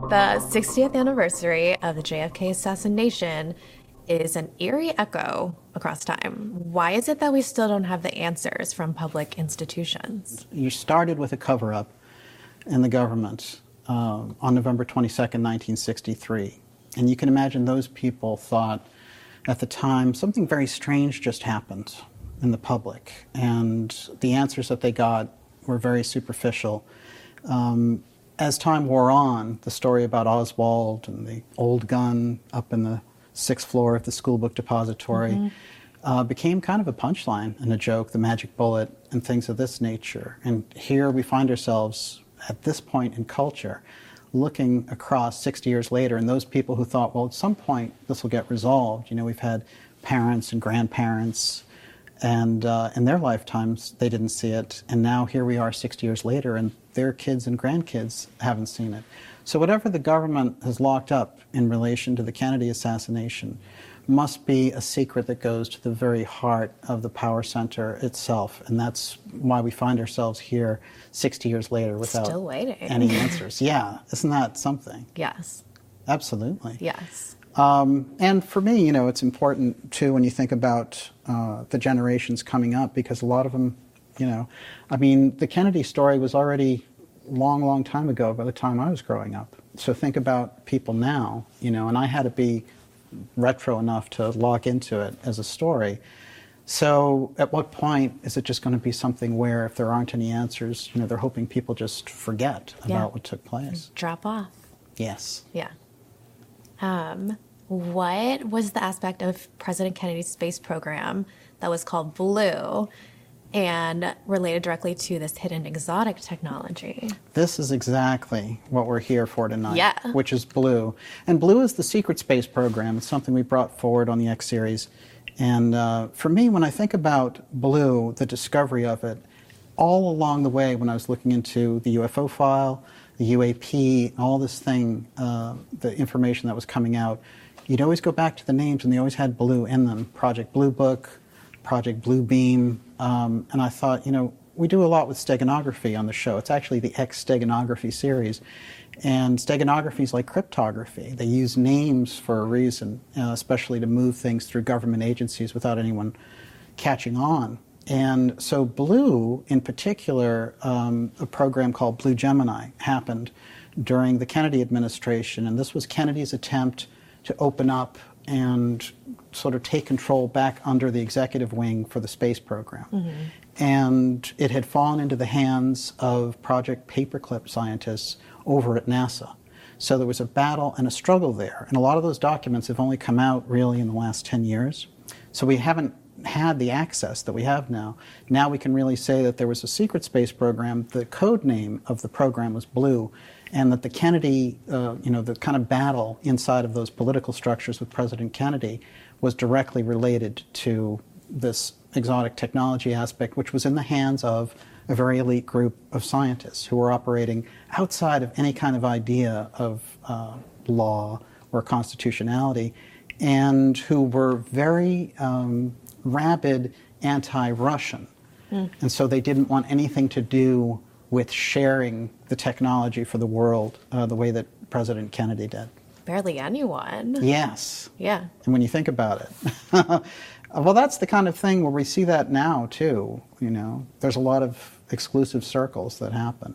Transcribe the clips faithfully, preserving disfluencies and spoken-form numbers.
The sixtieth anniversary of the J F K assassination is an eerie echo across time. Why is it that we still don't have the answers from public institutions? You started with a cover-up in the government uh, on November twenty-second, nineteen sixty-three. And you can imagine those people thought at the time something very strange just happened in the public. And the answers that they got were very superficial. Um, as time wore on, the story about Oswald and the old gun up in the sixth floor of the school book depository mm-hmm. uh, became kind of a punchline and a joke, the magic bullet and things of this nature. And here we find ourselves at this point in culture looking across sixty years later, and those people who thought, well, at some point this will get resolved. You know, we've had parents and grandparents, and uh, in their lifetimes they didn't see it, and now here we are sixty years later, and their kids and grandkids haven't seen it. So whatever the government has locked up in relation to the Kennedy assassination must be a secret that goes to the very heart of the power center itself. And that's why we find ourselves here sixty years later without Still waiting. any answers. Yeah, isn't that something? Yes. Absolutely. Yes. Um, and for me, you know, it's important, too, when you think about uh, the generations coming up, because a lot of them, you know, I mean, the Kennedy story was already long, long time ago by the time I was growing up. So think about people now, you know, and I had to be retro enough to log into it as a story. So at what point is it just going to be something where if there aren't any answers, you know, they're hoping people just forget about yeah. what took place? Drop off. Yes. Yeah. Um, what was the aspect of President Kennedy's space program that was called Blue and related directly to this hidden exotic technology? This is exactly what we're here for tonight, yeah. which is Blue. And Blue is the secret space program. It's something we brought forward on the X series. And uh, for me, when I think about Blue, the discovery of it, all along the way when I was looking into the U F O file, the U A P, all this thing, uh, the information that was coming out, you'd always go back to the names, and they always had Blue in them. Project Blue Book, Project Blue Beam, um, and I thought, you know, we do a lot with steganography on the show. It's actually the X-steganography series, and steganography is like cryptography. They use names for a reason, uh, especially to move things through government agencies without anyone catching on. And so Blue, in particular, um, a program called Blue Gemini happened during the Kennedy administration, and this was Kennedy's attempt to open up and sort of take control back under the executive wing for the space program. Mm-hmm. And it had fallen into the hands of Project Paperclip scientists over at NASA. So there was a battle and a struggle there. And a lot of those documents have only come out really in the last ten years. So we haven't had the access that we have now. Now we can really say that there was a secret space program. The code name of the program was Blue, and that the Kennedy, uh, you know, the kind of battle inside of those political structures with President Kennedy was directly related to this exotic technology aspect, which was in the hands of a very elite group of scientists who were operating outside of any kind of idea of uh, law or constitutionality, and who were very um, rabid anti-Russian. Mm. And so they didn't want anything to do with sharing the technology for the world uh, the way that President Kennedy did. Barely anyone. Yes. Yeah. And when you think about it, well, that's the kind of thing where we see that now, too. You know, there's a lot of exclusive circles that happen.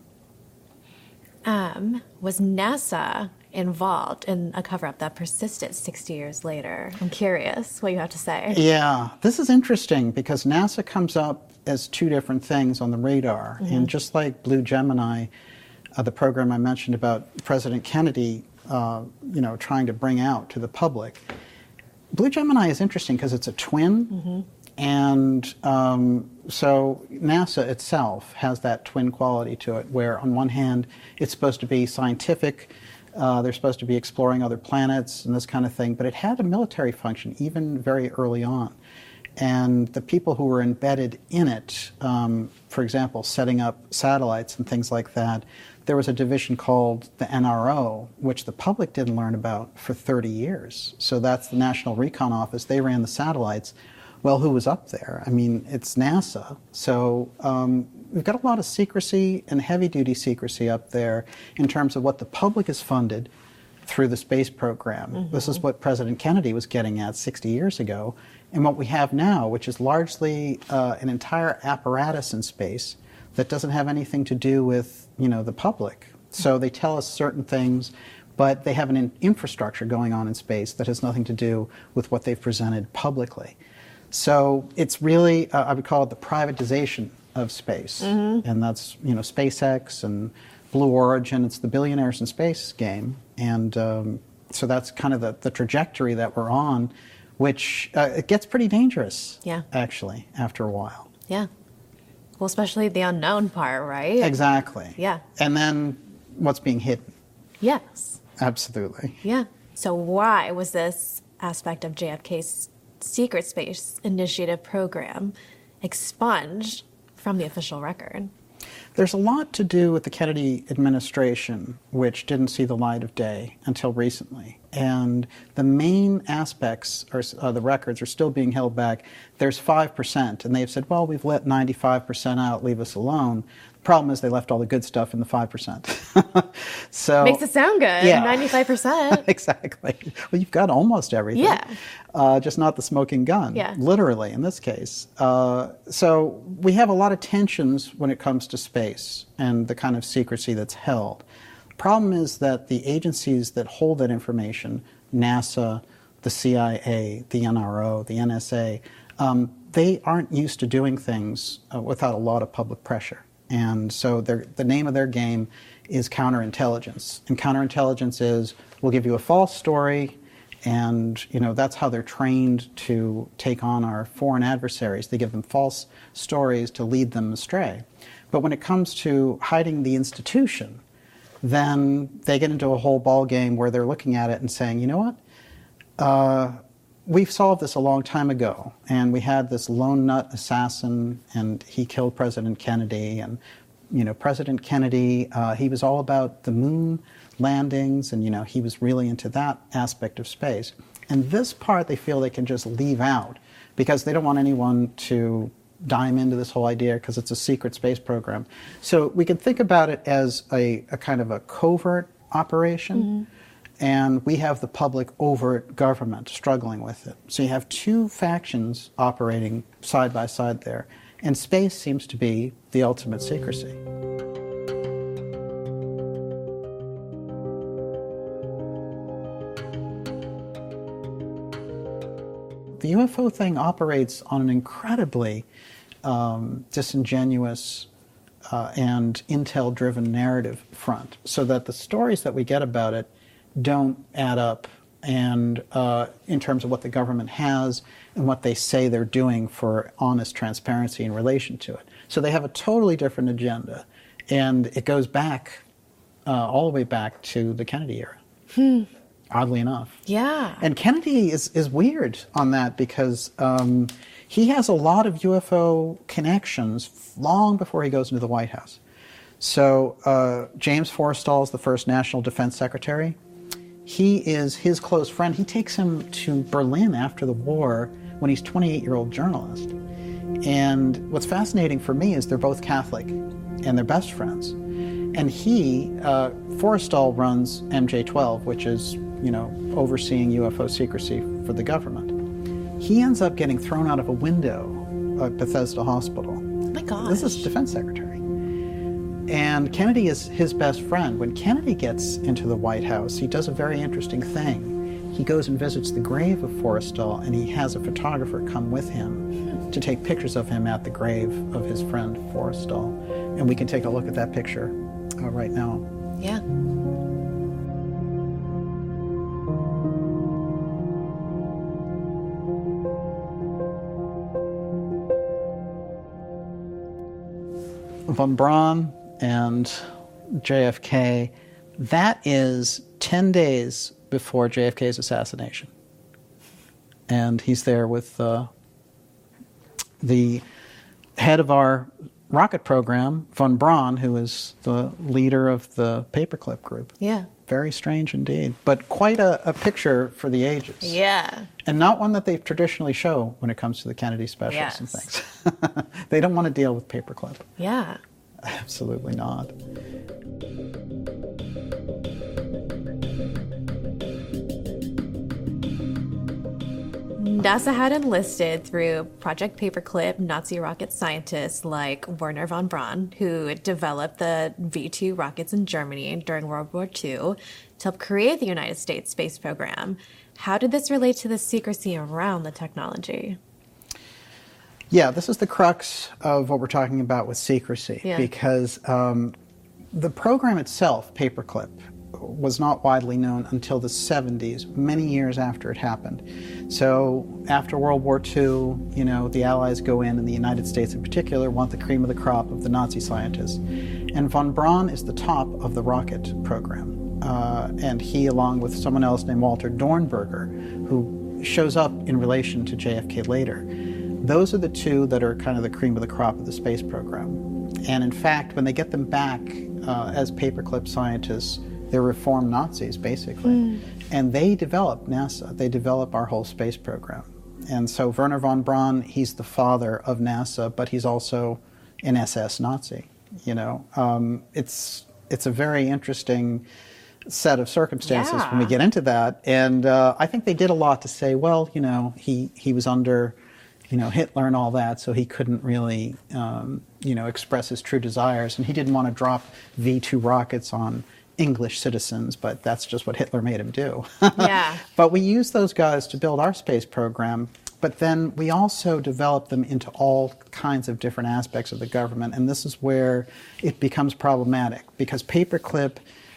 Um, was NASA involved in a cover-up that persisted sixty years later? I'm curious what you have to say. Yeah, this is interesting because NASA comes up as two different things on the radar. Mm-hmm. And just like Blue Gemini, uh, the program I mentioned about President Kennedy, uh, you know, trying to bring out to the public, Blue Gemini is interesting because it's a twin. Mm-hmm. And um, so NASA itself has that twin quality to it, where on one hand, it's supposed to be scientific, uh, they're supposed to be exploring other planets and this kind of thing, but it had a military function even very early on. And the people who were embedded in it, um, for example, setting up satellites and things like that, there was a division called the N R O, which the public didn't learn about for thirty years. So that's the National Recon Office. They ran the satellites. Well, who was up there? I mean, it's NASA. So um, we've got a lot of secrecy and heavy-duty secrecy up there in terms of what the public is funded through the space program. Mm-hmm. This is what President Kennedy was getting at sixty years ago. And what we have now, which is largely uh, an entire apparatus in space that doesn't have anything to do with, you know, the public. So they tell us certain things, but they have an in- infrastructure going on in space that has nothing to do with what they've presented publicly. So it's really, uh, I would call it the privatization of space. Mm-hmm. And that's, you know, SpaceX and Blue Origin. It's the billionaires in space game. And um, so that's kind of the, the trajectory that we're on, which uh, it gets pretty dangerous, yeah. actually, after a while. Yeah. Well, especially the unknown part, right? Exactly. Yeah. And then what's being hidden. Yes. Absolutely. Yeah. So why was this aspect of J F K's secret space initiative program expunged from the official record? There's a lot to do with the Kennedy administration, which didn't see the light of day until recently. And the main aspects of uh, the records are still being held back. There's five percent, and they've said, well, we've let ninety-five percent out, leave us alone. The problem is they left all the good stuff in the five percent. So makes it sound good, yeah. ninety-five percent. Exactly. Well, you've got almost everything. Yeah. Uh, just not the smoking gun, yeah. literally in this case. Uh, so we have a lot of tensions when it comes to space and the kind of secrecy that's held. The problem is that the agencies that hold that information, NASA, the C I A, the N R O, the N S A, um, they aren't used to doing things uh, without a lot of public pressure. And so the name of their game is counterintelligence. And counterintelligence is, we'll give you a false story, and you know that's how they're trained to take on our foreign adversaries. They give them false stories to lead them astray. But when it comes to hiding the institution, then they get into a whole ball game where they're looking at it and saying, you know what? Uh, We've solved this a long time ago, and we had this lone nut assassin, and he killed President Kennedy. And, you know, President Kennedy, uh, he was all about the moon landings, and, you know, he was really into that aspect of space. And this part they feel they can just leave out because they don't want anyone to dime into this whole idea because it's a secret space program. So we can think about it as a, a kind of a covert operation. Mm-hmm. And we have the public overt government struggling with it. So you have two factions operating side by side there. And space seems to be the ultimate secrecy. The U F O thing operates on an incredibly um, disingenuous uh, and intel-driven narrative front, so that the stories that we get about it don't add up and uh, in terms of what the government has and what they say they're doing for honest transparency in relation to it. So they have a totally different agenda, and it goes back uh, all the way back to the Kennedy era, hmm. oddly enough. Yeah. And Kennedy is, is weird on that because um, he has a lot of U F O connections long before he goes into the White House. So uh, James Forrestal is the first National Defense Secretary. He is his close friend. He takes him to Berlin after the war when he's a twenty-eight-year-old journalist. And what's fascinating for me is they're both Catholic, and they're best friends. And he, uh, Forrestal runs M J twelve, which is, you know, overseeing U F O secrecy for the government. He ends up getting thrown out of a window at Bethesda Hospital. Oh my gosh. This is Defense Secretary. And Kennedy is his best friend. When Kennedy gets into the White House, he does a very interesting thing. He goes and visits the grave of Forrestal, and he has a photographer come with him to take pictures of him at the grave of his friend Forrestal. And we can take a look at that picture uh, right now. Yeah. Von Braun and J F K, that is ten days before J F K's assassination. And he's there with uh, the head of our rocket program, von Braun, who is the leader of the Paperclip group. Yeah. Very strange indeed, but quite a, a picture for the ages. Yeah. And not one that they traditionally show when it comes to the Kennedy specials yes. and things. They don't want to deal with Paperclip. Yeah. Absolutely not. NASA had enlisted through Project Paperclip Nazi rocket scientists like Wernher von Braun, who developed the V two rockets in Germany during World War Two to help create the United States space program. How did this relate to the secrecy around the technology? Yeah, this is the crux of what we're talking about with secrecy, yeah. because um, the program itself, Paperclip, was not widely known until the seventies, many years after it happened. So after World War Two, you know, the Allies go in, and the United States in particular want the cream of the crop of the Nazi scientists. And von Braun is the top of the rocket program. Uh, and he, along with someone else named Walter Dornberger, who shows up in relation to J F K later, those are the two that are kind of the cream of the crop of the space program. And in fact, when they get them back uh, as Paperclip scientists, they're reformed Nazis, basically. Mm. And they develop NASA. They develop our whole space program. And so Wernher von Braun, he's the father of NASA, but he's also an S S Nazi. You know, um, it's it's a very interesting set of circumstances yeah. when we get into that. And uh, I think they did a lot to say, well, you know, he, he was under, you know, Hitler and all that, so he couldn't really, um, you know, express his true desires. And he didn't want to drop V two rockets on English citizens, but that's just what Hitler made him do. Yeah. But we use those guys to build our space program, but then we also develop them into all kinds of different aspects of the government, and this is where it becomes problematic, because Paperclip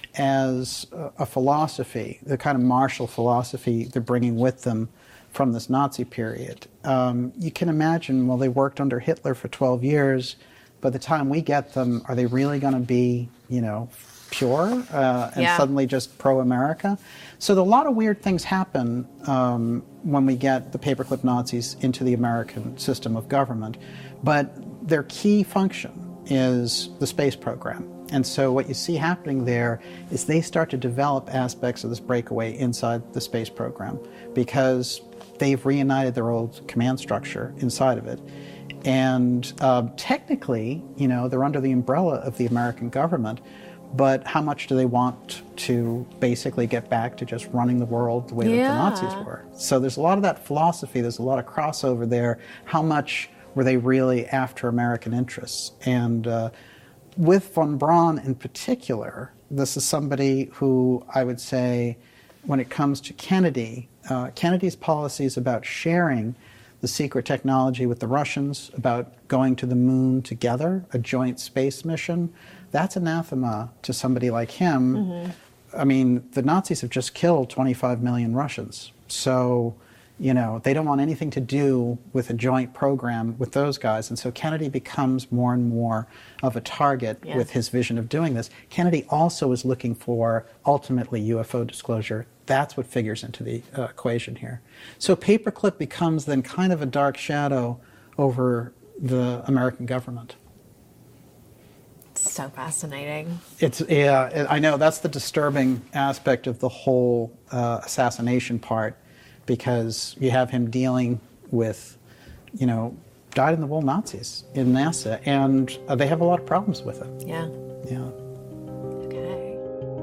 as a philosophy, the kind of martial philosophy they're bringing with them from this Nazi period, um, you can imagine, well, they worked under Hitler for twelve years. By the time we get them, are they really going to be, you know, pure uh, and yeah. suddenly just pro-America? So a lot of weird things happen um, when we get the Paperclip Nazis into the American system of government. But their key function is the space program. And so what you see happening there is they start to develop aspects of this breakaway inside the space program, because they've reunited their old command structure inside of it. And uh, technically, you know, they're under the umbrella of the American government, but how much do they want to basically get back to just running the world the way yeah. that the Nazis were? So there's a lot of that philosophy, there's a lot of crossover there. How much were they really after American interests? And uh, with von Braun in particular, this is somebody who I would say, when it comes to Kennedy, uh, Kennedy's policies about sharing the secret technology with the Russians, about going to the moon together, a joint space mission, that's anathema to somebody like him. Mm-hmm. I mean, the Nazis have just killed twenty-five million Russians. So, you know, they don't want anything to do with a joint program with those guys. And so Kennedy becomes more and more of a target yeah. with his vision of doing this. Kennedy also is looking for, ultimately, U F O disclosure. That's what figures into the uh, equation here. So Paperclip becomes then kind of a dark shadow over the American government. So fascinating. It's yeah, I know that's the disturbing aspect of the whole uh, assassination part, because you have him dealing with, you know, dyed-in-the-wool Nazis in NASA, and uh, they have a lot of problems with it. Yeah. Yeah. Okay.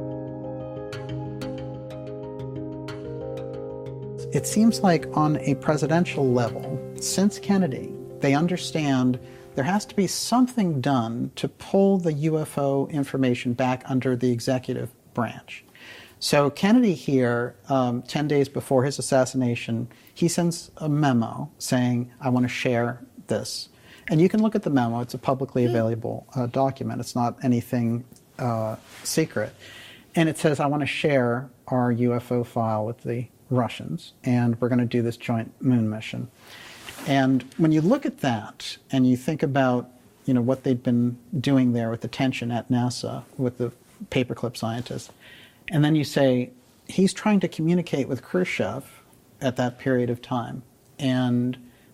It seems like on a presidential level, since Kennedy, they understand there has to be something done to pull the U F O information back under the executive branch. So Kennedy here, um, ten days before his assassination, he sends a memo saying, I want to share this. And you can look at the memo. It's a publicly available uh, document. It's not anything uh, secret. And it says, I want to share our U F O file with the Russians, and we're going to do this joint moon mission. And when you look at that and you think about, you know, what they'd been doing there with the tension at NASA with the Paperclip scientists, and then you say, he's trying to communicate with Khrushchev at that period of time, and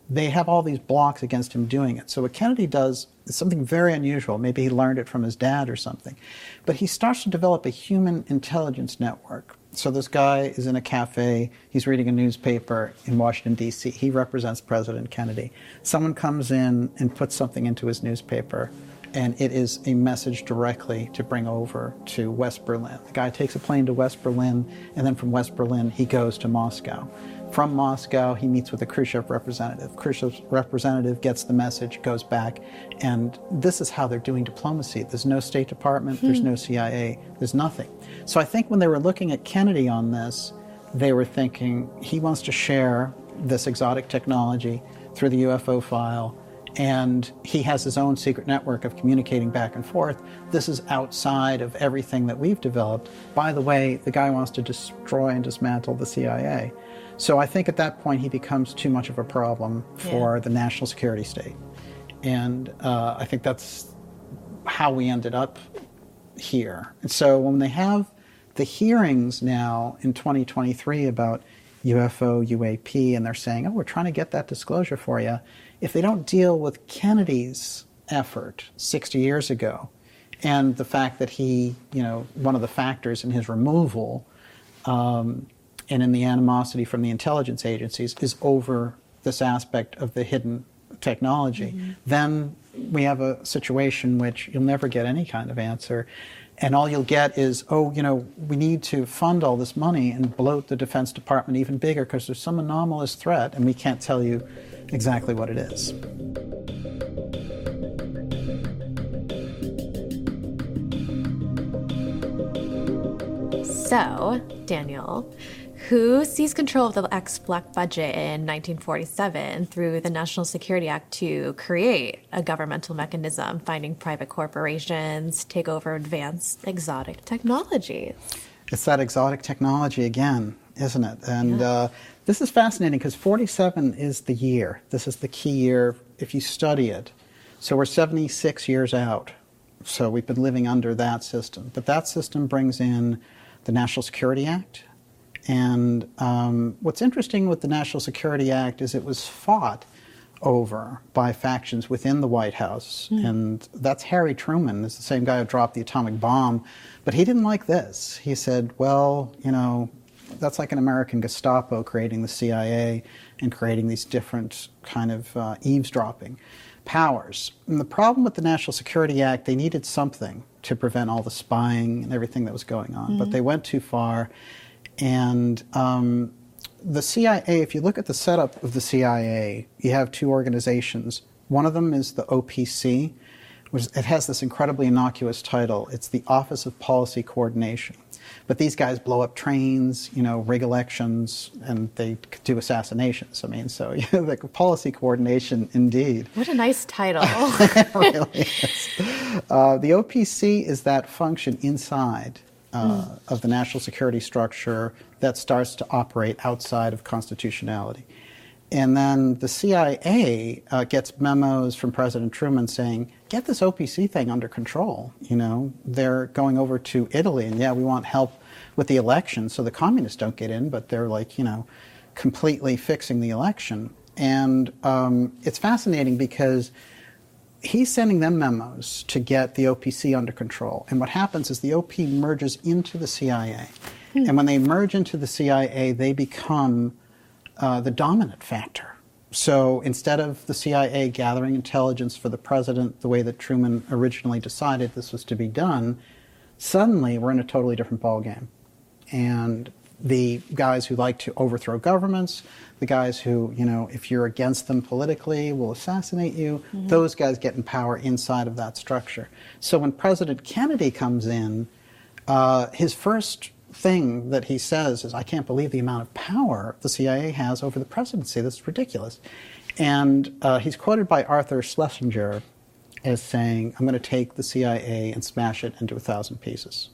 they have all these blocks against him doing it. So what Kennedy does is something very unusual. Maybe he learned it from his dad or something. But he starts to develop a human intelligence network. So this guy is in a cafe. He's reading a newspaper in Washington, D C He represents President Kennedy. Someone comes in and puts something into his newspaper, and it is a message directly to bring over to West Berlin. The guy takes a plane to West Berlin, and then from West Berlin, he goes to Moscow. From Moscow, he meets with a Khrushchev representative. Khrushchev's representative gets the message, goes back, and this is how they're doing diplomacy. There's no State Department, hmm. there's no C I A, there's nothing. So I think when they were looking at Kennedy on this, they were thinking he wants to share this exotic technology through the U F O file, and he has his own secret network of communicating back and forth. This is outside of everything that we've developed. By the way, the guy wants to destroy and dismantle the C I A. So I think at that point he becomes too much of a problem for yeah. the national security state. And uh, I think that's how we ended up here. And so when they have the hearings now in twenty twenty-three about U F O, U A P, and they're saying, oh, we're trying to get that disclosure for you, if they don't deal with Kennedy's effort sixty years ago and the fact that he, you know, one of the factors in his removal um, and in the animosity from the intelligence agencies is over this aspect of the hidden technology, mm-hmm. then we have a situation which you'll never get any kind of answer. And all you'll get is, oh, you know, we need to fund all this money and bloat the Defense Department even bigger because there's some anomalous threat and we can't tell you exactly what it is. So, Daniel, who seized control of the ex-Black budget in nineteen forty-seven through the National Security Act to create a governmental mechanism finding private corporations take over advanced exotic technologies? It's that exotic technology again, isn't it? And yeah. uh, this is fascinating because forty-seven is the year. This is the key year if you study it. So we're seventy-six years out. So we've been living under that system. But that system brings in the National Security Act. And um, what's interesting with the National Security Act is it was fought over by factions within the White House. Mm. And that's Harry Truman, is the same guy who dropped the atomic bomb. But he didn't like this. He said, well, you know, that's like an American Gestapo creating the C I A and creating these different kind of uh, eavesdropping powers. And the problem with the National Security Act, they needed something to prevent all the spying and everything that was going on. Mm. But they went too far. And um, the C I A, if you look at the setup of the C I A, you have two organizations. One of them is the O P C, which it has this incredibly innocuous title. It's the Office of Policy Coordination. But these guys blow up trains, you know, rig elections, and they do assassinations. I mean, so yeah, like policy coordination, indeed. What a nice title. It really is. Uh, the O P C is that function inside Uh, mm. of the national security structure that starts to operate outside of constitutionality. And then the C I A uh, gets memos from President Truman saying, get this O P C thing under control. You know, they're going over to Italy, and yeah, we want help with the election so the communists don't get in, but they're like, you know, completely fixing the election. And um, it's fascinating because he's sending them memos to get the O P C under control. And what happens is the O P merges into the C I A. Hmm. And when they merge into the C I A, they become uh, the dominant factor. So instead of the C I A gathering intelligence for the president the way that Truman originally decided this was to be done, suddenly we're in a totally different ballgame. And the guys who like to overthrow governments, the guys who, you know, if you're against them politically, will assassinate you, mm-hmm. those guys get in power inside of that structure. So when President Kennedy comes in, uh, his first thing that he says is, I can't believe the amount of power the C I A has over the presidency. This is ridiculous. And uh, he's quoted by Arthur Schlesinger as saying, I'm going to take the C I A and smash it into a thousand pieces.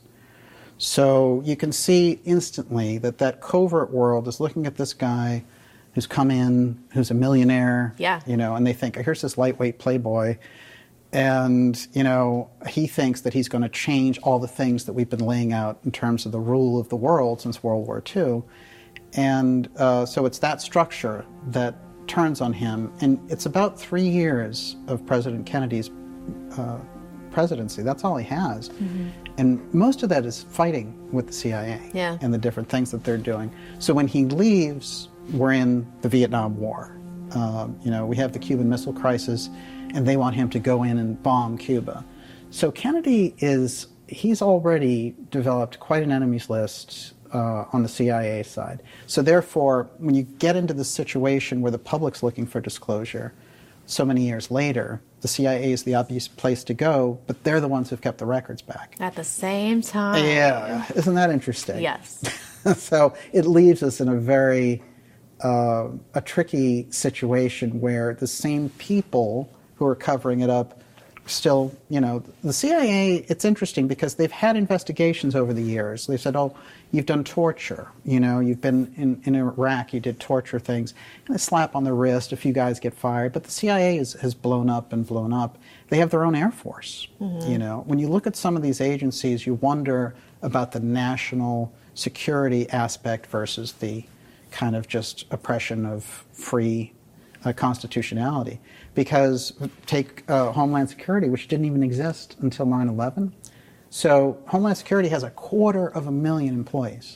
So you can see instantly that that covert world is looking at this guy who's come in, who's a millionaire, yeah. you know, and they think, here's this lightweight playboy, and, you know, he thinks that he's going to change all the things that we've been laying out in terms of the rule of the world since World War Two. And uh, so it's that structure that turns on him, and it's about three years of President Kennedy's uh, presidency. That's all he has. Mm-hmm. And most of that is fighting with the C I A yeah. and the different things that they're doing. So when he leaves, we're in the Vietnam War. Uh, you know, we have the Cuban Missile Crisis, and they want him to go in and bomb Cuba. So Kennedy is, he's already developed quite an enemies list uh, on the C I A side. So therefore, when you get into the situation where the public's looking for disclosure, so many years later, the C I A is the obvious place to go, but they're the ones who've kept the records back. At the same time. Yeah, isn't that interesting? Yes. So it leaves us in a very, uh, a tricky situation where the same people who are covering it up still, you know, the C I A, it's interesting because they've had investigations over the years. They said, oh, you've done torture, you know, you've been in, in Iraq, you did torture things, and a slap on the wrist, a few guys get fired, but the C I A is, has blown up and blown up. They have their own Air Force, mm-hmm. you know. When you look at some of these agencies, you wonder about the national security aspect versus the kind of just oppression of free uh, constitutionality. Because take uh, Homeland Security, which didn't even exist until nine eleven. So Homeland Security has a quarter of a million employees.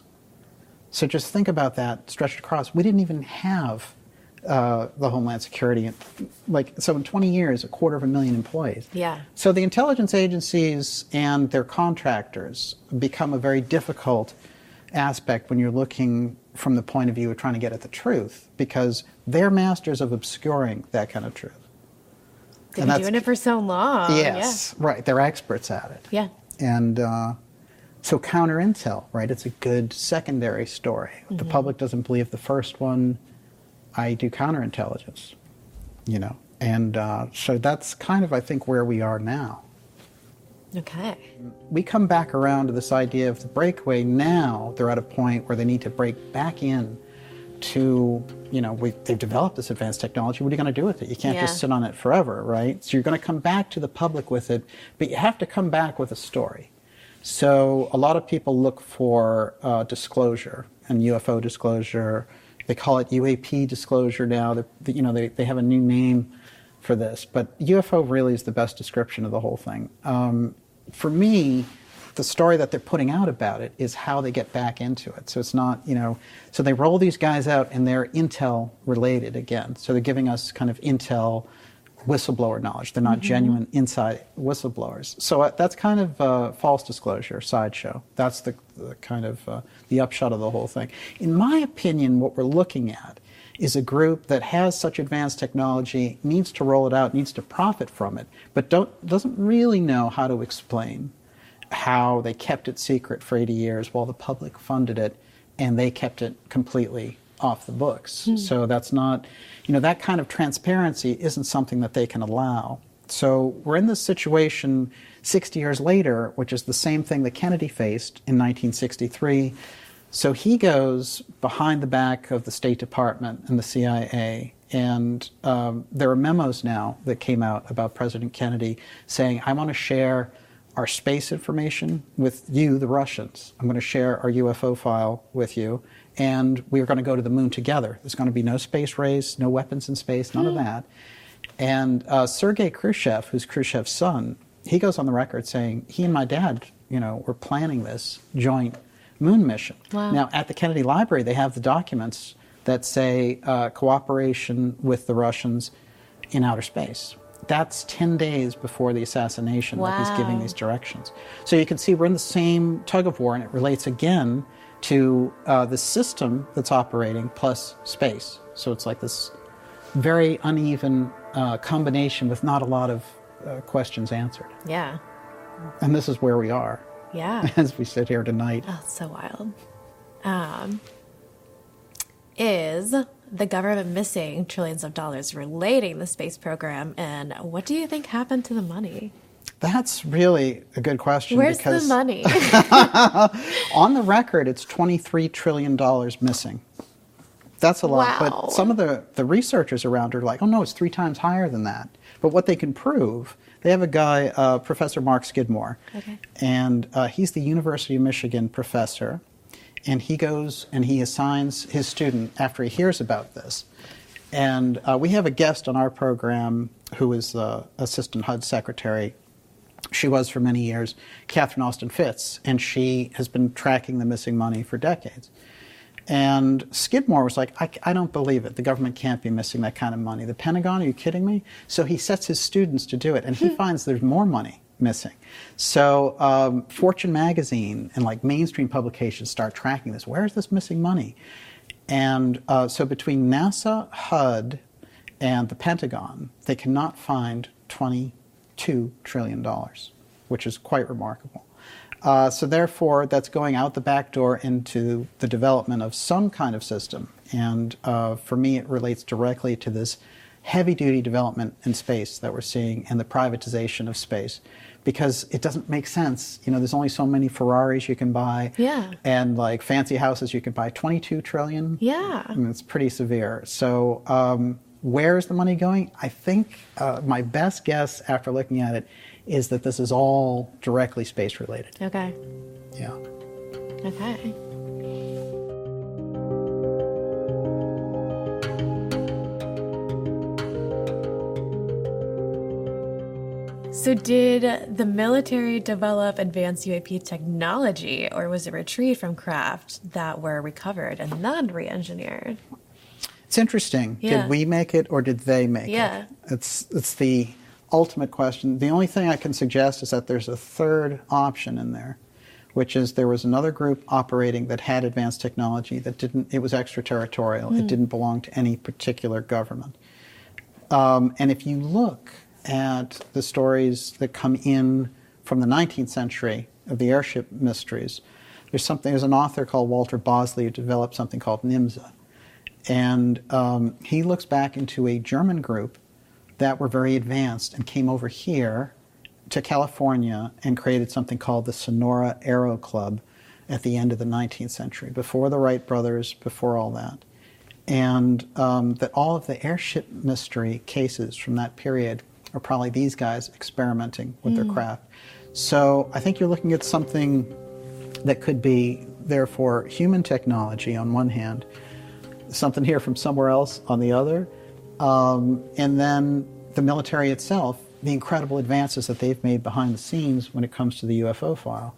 So just think about that stretched across. We didn't even have uh, the Homeland Security. Like, so in twenty years, a quarter of a million employees. Yeah. So the intelligence agencies and their contractors become a very difficult aspect when you're looking from the point of view of trying to get at the truth, because they're masters of obscuring that kind of truth. They've been doing it for so long. Yes, yeah. Right. They're experts at it. Yeah. And uh, so counter intel, right? It's a good secondary story. Mm-hmm. The public doesn't believe the first one. I do counterintelligence, you know. And uh, so that's kind of, I think, where we are now. Okay. We come back around to this idea of the breakaway. Now they're at a point where they need to break back in to, you know, we, they've developed this advanced technology. What are you going to do with it? You can't yeah. just sit on it forever, right? So you're going to come back to the public with it, but you have to come back with a story. So a lot of people look for uh, disclosure and U F O disclosure. They call it U A P disclosure now. They, you know, they, they have a new name for this, but U F O really is the best description of the whole thing. Um, for me, the story that they're putting out about it is how they get back into it. So it's not, you know, so they roll these guys out and they're intel related again. So they're giving us kind of intel whistleblower knowledge. They're not mm-hmm. genuine inside whistleblowers. So uh, that's kind of uh, false disclosure, sideshow. That's the, the kind of uh, the upshot of the whole thing. In my opinion, what we're looking at is a group that has such advanced technology, needs to roll it out, needs to profit from it, but don't, doesn't really know how to explain how they kept it secret for eighty years while the public funded it, and they kept it completely off the books. Mm. So that's not, you know, that kind of transparency isn't something that they can allow. So we're in this situation sixty years later, which is the same thing that Kennedy faced in nineteen sixty-three. So he goes behind the back of the State Department and the C I A, and um, there are memos now that came out about President Kennedy saying, I want to share our space information with you, the Russians. I'm going to share our U F O file with you, and we're going to go to the moon together. There's going to be no space race, no weapons in space, none mm. of that. And uh, Sergei Khrushchev, who's Khrushchev's son, he goes on the record saying he and my dad, you know, were planning this joint moon mission. Wow. Now, at the Kennedy Library, they have the documents that say uh, cooperation with the Russians in outer space. That's ten days before the assassination wow. that he's giving these directions. So you can see we're in the same tug of war, and it relates again to uh, the system that's operating plus space. So it's like this very uneven uh, combination with not a lot of uh, questions answered. Yeah. And this is where we are. Yeah. As we sit here tonight. Oh, it's so wild. Um, is the government missing trillions of dollars relating the space program, and what do you think happened to the money? That's really a good question. Where's because the money? On the record, it's twenty-three trillion dollars missing. That's a lot. Wow. But some of the, the researchers around are like, oh no, it's three times higher than that. But what they can prove, they have a guy, uh, Professor Mark Skidmore, okay. and uh, he's the University of Michigan professor, and he goes and he assigns his student, after he hears about this, And uh, we have a guest on our program who is the Assistant H U D Secretary. She was for many years, Catherine Austin Fitts, and she has been tracking the missing money for decades. And Skidmore was like, I, I don't believe it. The government can't be missing that kind of money. The Pentagon, are you kidding me? So he sets his students to do it, and he finds there's more money missing. So um, Fortune magazine and like mainstream publications start tracking this. Where is this missing money? And uh, so between NASA, H U D, and the Pentagon, they cannot find twenty-two trillion dollars, which is quite remarkable. Uh, so therefore, that's going out the back door into the development of some kind of system. And uh, for me, it relates directly to this heavy-duty development in space that we're seeing and the privatization of space. Because it doesn't make sense. You know, there's only so many Ferraris you can buy. Yeah. And like fancy houses you can buy. twenty-two trillion. Yeah. I mean, it's pretty severe. So um, where is the money going? I think uh, my best guess after looking at it is that this is all directly space related. Okay. Yeah. Okay. So did the military develop advanced U A P technology, or was it retrieved from craft that were recovered and then re-engineered? It's interesting. Yeah. Did we make it or did they make Yeah. it? It's it's the ultimate question. The only thing I can suggest is that there's a third option in there, which is there was another group operating that had advanced technology that didn't, it was extraterritorial. Mm. It didn't belong to any particular government. Um, and if you look at the stories that come in from the nineteenth century of the airship mysteries, there's something, there's an author called Walter Bosley who developed something called NIMSA. And um, he looks back into a German group that were very advanced and came over here to California and created something called the Sonora Aero Club at the end of the nineteenth century, before the Wright brothers, before all that. And um, that all of the airship mystery cases from that period are probably these guys experimenting with mm. their craft. So I think you're looking at something that could be, therefore, human technology on one hand, something here from somewhere else on the other, um, and then the military itself, the incredible advances that they've made behind the scenes when it comes to the U F O file.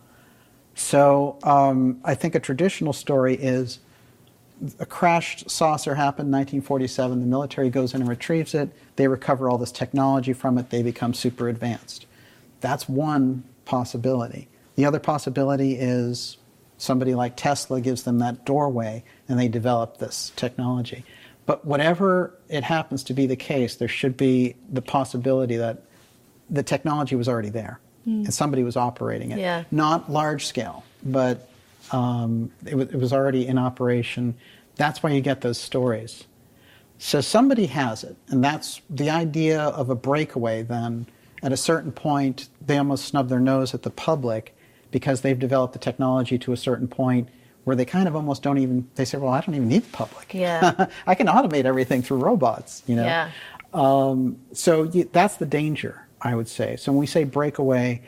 So um, I think a traditional story is a crashed saucer happened in nineteen forty-seven, the military goes in and retrieves it, they recover all this technology from it, they become super advanced. That's one possibility. The other possibility is somebody like Tesla gives them that doorway and they develop this technology. But whatever it happens to be the case, there should be the possibility that the technology was already there mm. and somebody was operating it. Yeah. Not large scale, but um, it, w- it was already in operation. That's why you get those stories. So somebody has it, and that's the idea of a breakaway then. At a certain point, they almost snub their nose at the public because they've developed the technology to a certain point where they kind of almost don't even, they say, well, I don't even need the public. Yeah. I can automate everything through robots, you know. Yeah. Um, so you, that's the danger, I would say. So when we say breakaway,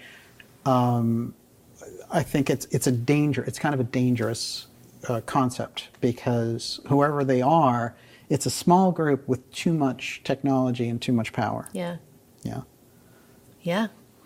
um, I think it's it's a danger. It's kind of a dangerous uh, concept because whoever they are, it's a small group with too much technology and too much power. Yeah. Yeah. Yeah.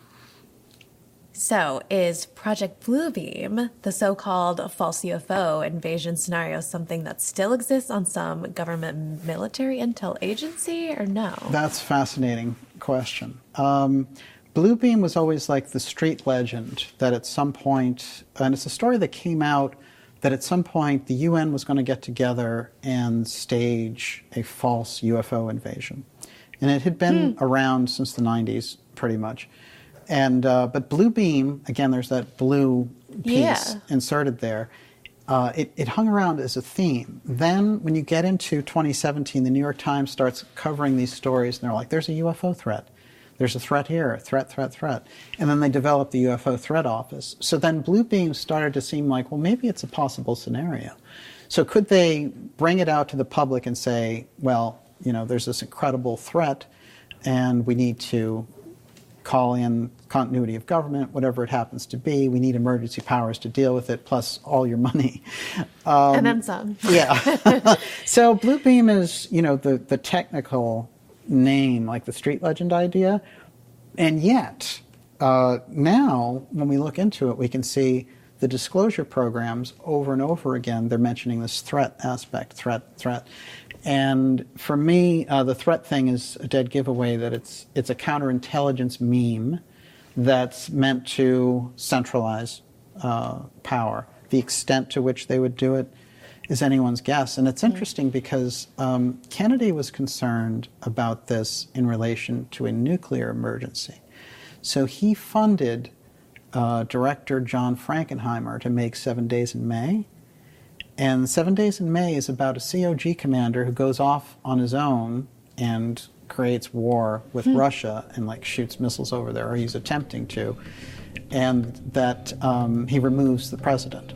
So is Project Bluebeam, the so-called false U F O invasion scenario, something that still exists on some government military intel agency or no? That's a fascinating question. Um, Bluebeam was always like the street legend that at some point, and it's a story that came out that at some point the U N was going to get together and stage a false U F O invasion. And it had been hmm. around since the nineties, pretty much. And uh, but Bluebeam, again, there's that blue piece yeah. inserted there. Uh, it, it hung around as a theme. Then when you get into twenty seventeen, the New York Times starts covering these stories, and they're like, there's a U F O threat. There's a threat here, threat, threat, threat. And then they developed the U F O threat office. So then Bluebeam started to seem like, well, maybe it's a possible scenario. So could they bring it out to the public and say, well, you know, there's this incredible threat, and we need to call in continuity of government, whatever it happens to be. We need emergency powers to deal with it, plus all your money. Um, and then some. Yeah. So Blue Beam is, you know, the, the technical name, like the street legend idea. And yet, uh, now, when we look into it, we can see the disclosure programs over and over again. They're mentioning this threat aspect, threat, threat. And for me, uh, the threat thing is a dead giveaway that it's it's a counterintelligence meme that's meant to centralize uh, power. The extent to which they would do it is anyone's guess. And it's interesting because um, Kennedy was concerned about this in relation to a nuclear emergency. So he funded uh, director John Frankenheimer to make Seven Days in May. And Seven Days in May is about a C O G commander who goes off on his own and creates war with hmm. Russia and like shoots missiles over there, or he's attempting to, and that um, he removes the president.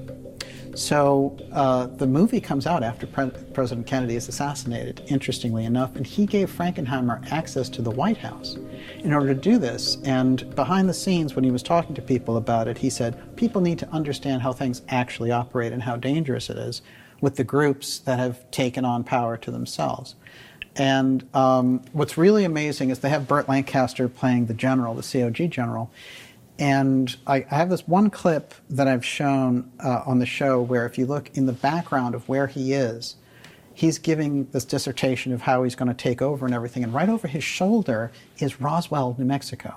So uh, the movie comes out after Pre- President Kennedy is assassinated, interestingly enough, and he gave Frankenheimer access to the White House in order to do this. And behind the scenes, when he was talking to people about it, he said, people need to understand how things actually operate and how dangerous it is with the groups that have taken on power to themselves. And um, what's really amazing is they have Burt Lancaster playing the general, the C O G general. And I, I have this one clip that I've shown uh, on the show where if you look in the background of where he is, he's giving this dissertation of how he's going to take over and everything. And right over his shoulder is Roswell, New Mexico.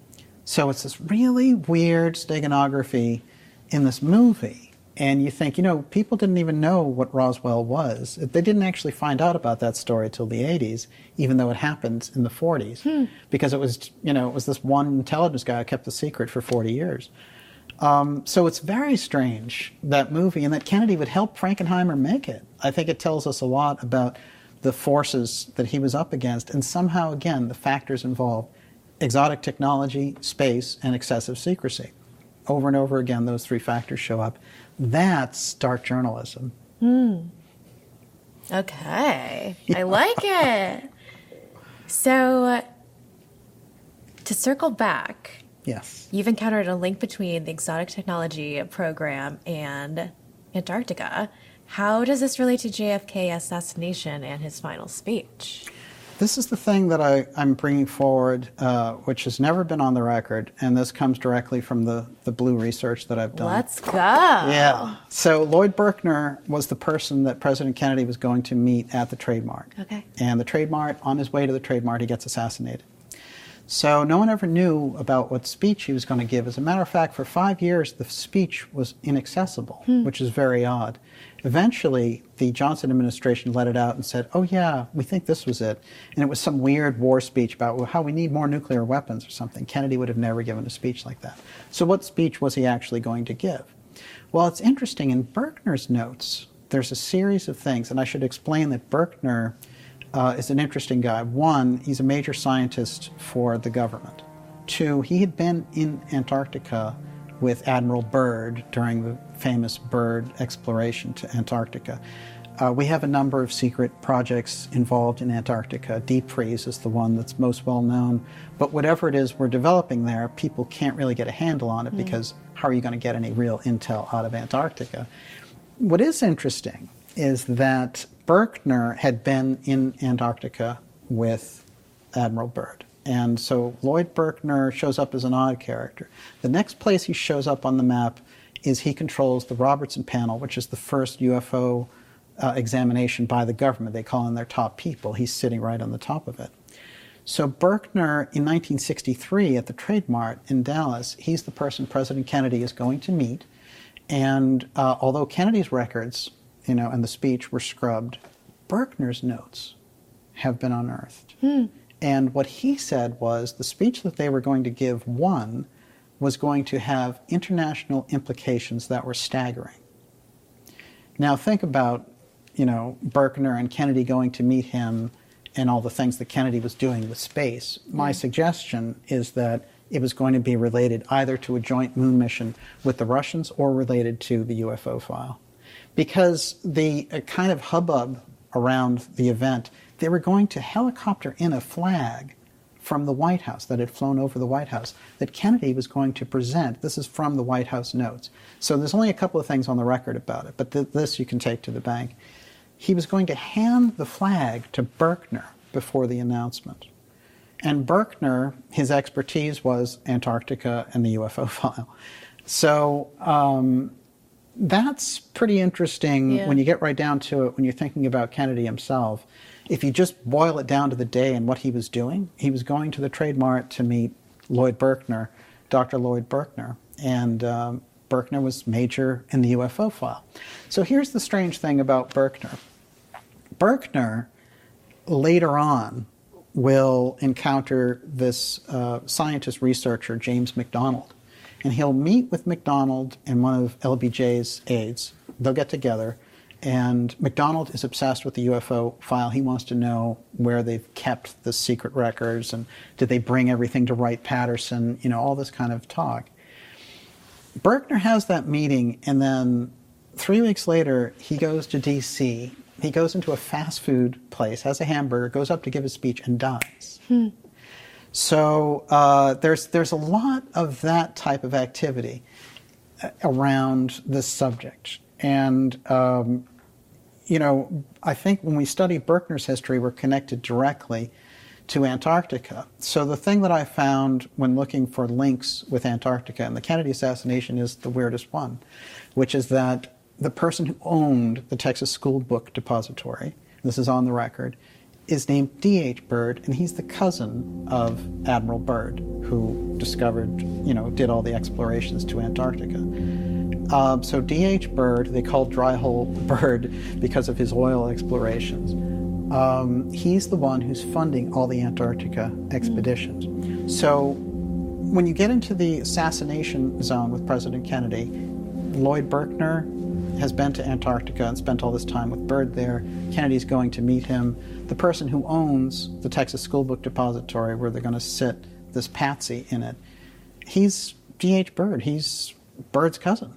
So it's this really weird steganography in this movie. And you think, you know, people didn't even know what Roswell was. They didn't actually find out about that story till the eighties, even though it happened in the forties. Hmm. Because it was, you know, it was this one intelligence guy who kept the secret for forty years. Um, so it's very strange, that movie, and that Kennedy would help Frankenheimer make it. I think it tells us a lot about the forces that he was up against. And somehow, again, the factors involved: exotic technology, space, and excessive secrecy. Over and over again, those three factors show up. That's dark journalism. Hmm. Okay. Yeah. I like it. So, to circle back, yes, you've encountered a link between the exotic technology program and Antarctica. How does this relate to J F K assassination and his final speech? This is the thing that I, I'm bringing forward, uh, which has never been on the record, and this comes directly from the, the Blue research that I've done. Let's go. Yeah. So Lloyd Berkner was the person that President Kennedy was going to meet at the Trade Mart. Okay. And the Trade Mart, on his way to the Trade Mart, he gets assassinated. So no one ever knew about what speech he was going to give. As a matter of fact, for five years, the speech was inaccessible, hmm. which is very odd. Eventually, the Johnson administration let it out and said, oh, yeah, we think this was it. And it was some weird war speech about well, how we need more nuclear weapons or something. Kennedy would have never given a speech like that. So what speech was he actually going to give? Well, it's interesting. In Berkner's notes, there's a series of things. And I should explain that Berkner uh, is an interesting guy. One, he's a major scientist for the government. Two, he had been in Antarctica with Admiral Byrd during the famous Byrd exploration to Antarctica. Uh, we have a number of secret projects involved in Antarctica. Deep Freeze is the one that's most well known. But whatever it is we're developing there, people can't really get a handle on it mm. because how are you going to get any real intel out of Antarctica? What is interesting is that Berkner had been in Antarctica with Admiral Byrd. And so Lloyd Berkner shows up as an odd character. The next place he shows up on the map is he controls the Robertson Panel, which is the first U F O uh, examination by the government. They call in their top people. He's sitting right on the top of it. So Berkner, in nineteen sixty-three at the Trade Mart in Dallas, he's the person President Kennedy is going to meet. And uh, although Kennedy's records, you know, and the speech were scrubbed, Berkner's notes have been unearthed. Hmm. And what he said was the speech that they were going to give, one, was going to have international implications that were staggering. Now think about, you know, Berkner and Kennedy going to meet him and all the things that Kennedy was doing with space. My mm. suggestion is that it was going to be related either to a joint moon mission with the Russians or related to the U F O file. Because the uh, kind of hubbub around the event, they were going to helicopter in a flag from the White House that had flown over the White House that Kennedy was going to present. This is from the White House notes. So there's only a couple of things on the record about it, but th this you can take to the bank. He was going to hand the flag to Berkner before the announcement. And Berkner, his expertise was Antarctica and the U F O file. So um, that's pretty interesting yeah. when you get right down to it, when you're thinking about Kennedy himself. If you just boil it down to the day and what he was doing, he was going to the Trade Mart to meet Lloyd Berkner, Doctor Lloyd Berkner. And um, Berkner was major in the U F O file. So here's the strange thing about Berkner. Berkner, later on, will encounter this uh, scientist researcher, James McDonald. And he'll meet with McDonald and one of L B J's aides. They'll get together. And McDonald is obsessed with the U F O file. He wants to know where they've kept the secret records and did they bring everything to Wright-Patterson, you know, all this kind of talk. Berkner has that meeting, and then three weeks later, he goes to D C. He goes into a fast food place, has a hamburger, goes up to give a speech, and dies. Hmm. So uh, there's, there's a lot of that type of activity around this subject. And, um, you know, I think when we study Berkner's history, we're connected directly to Antarctica. So the thing that I found when looking for links with Antarctica and the Kennedy assassination is the weirdest one, which is that the person who owned the Texas School Book Depository, this is on the record, is named D H Byrd, and he's the cousin of Admiral Byrd, who discovered, you know, did all the explorations to Antarctica. Um, so D H Byrd, they called Dry Hole Byrd because of his oil explorations. Um, he's the one who's funding all the Antarctica expeditions. So when you get into the assassination zone with President Kennedy, Lloyd Berkner has been to Antarctica and spent all this time with Byrd there. Kennedy's going to meet him. The person who owns the Texas School Book Depository, where they're going to sit this patsy in it, he's D H Byrd. He's Byrd's cousin.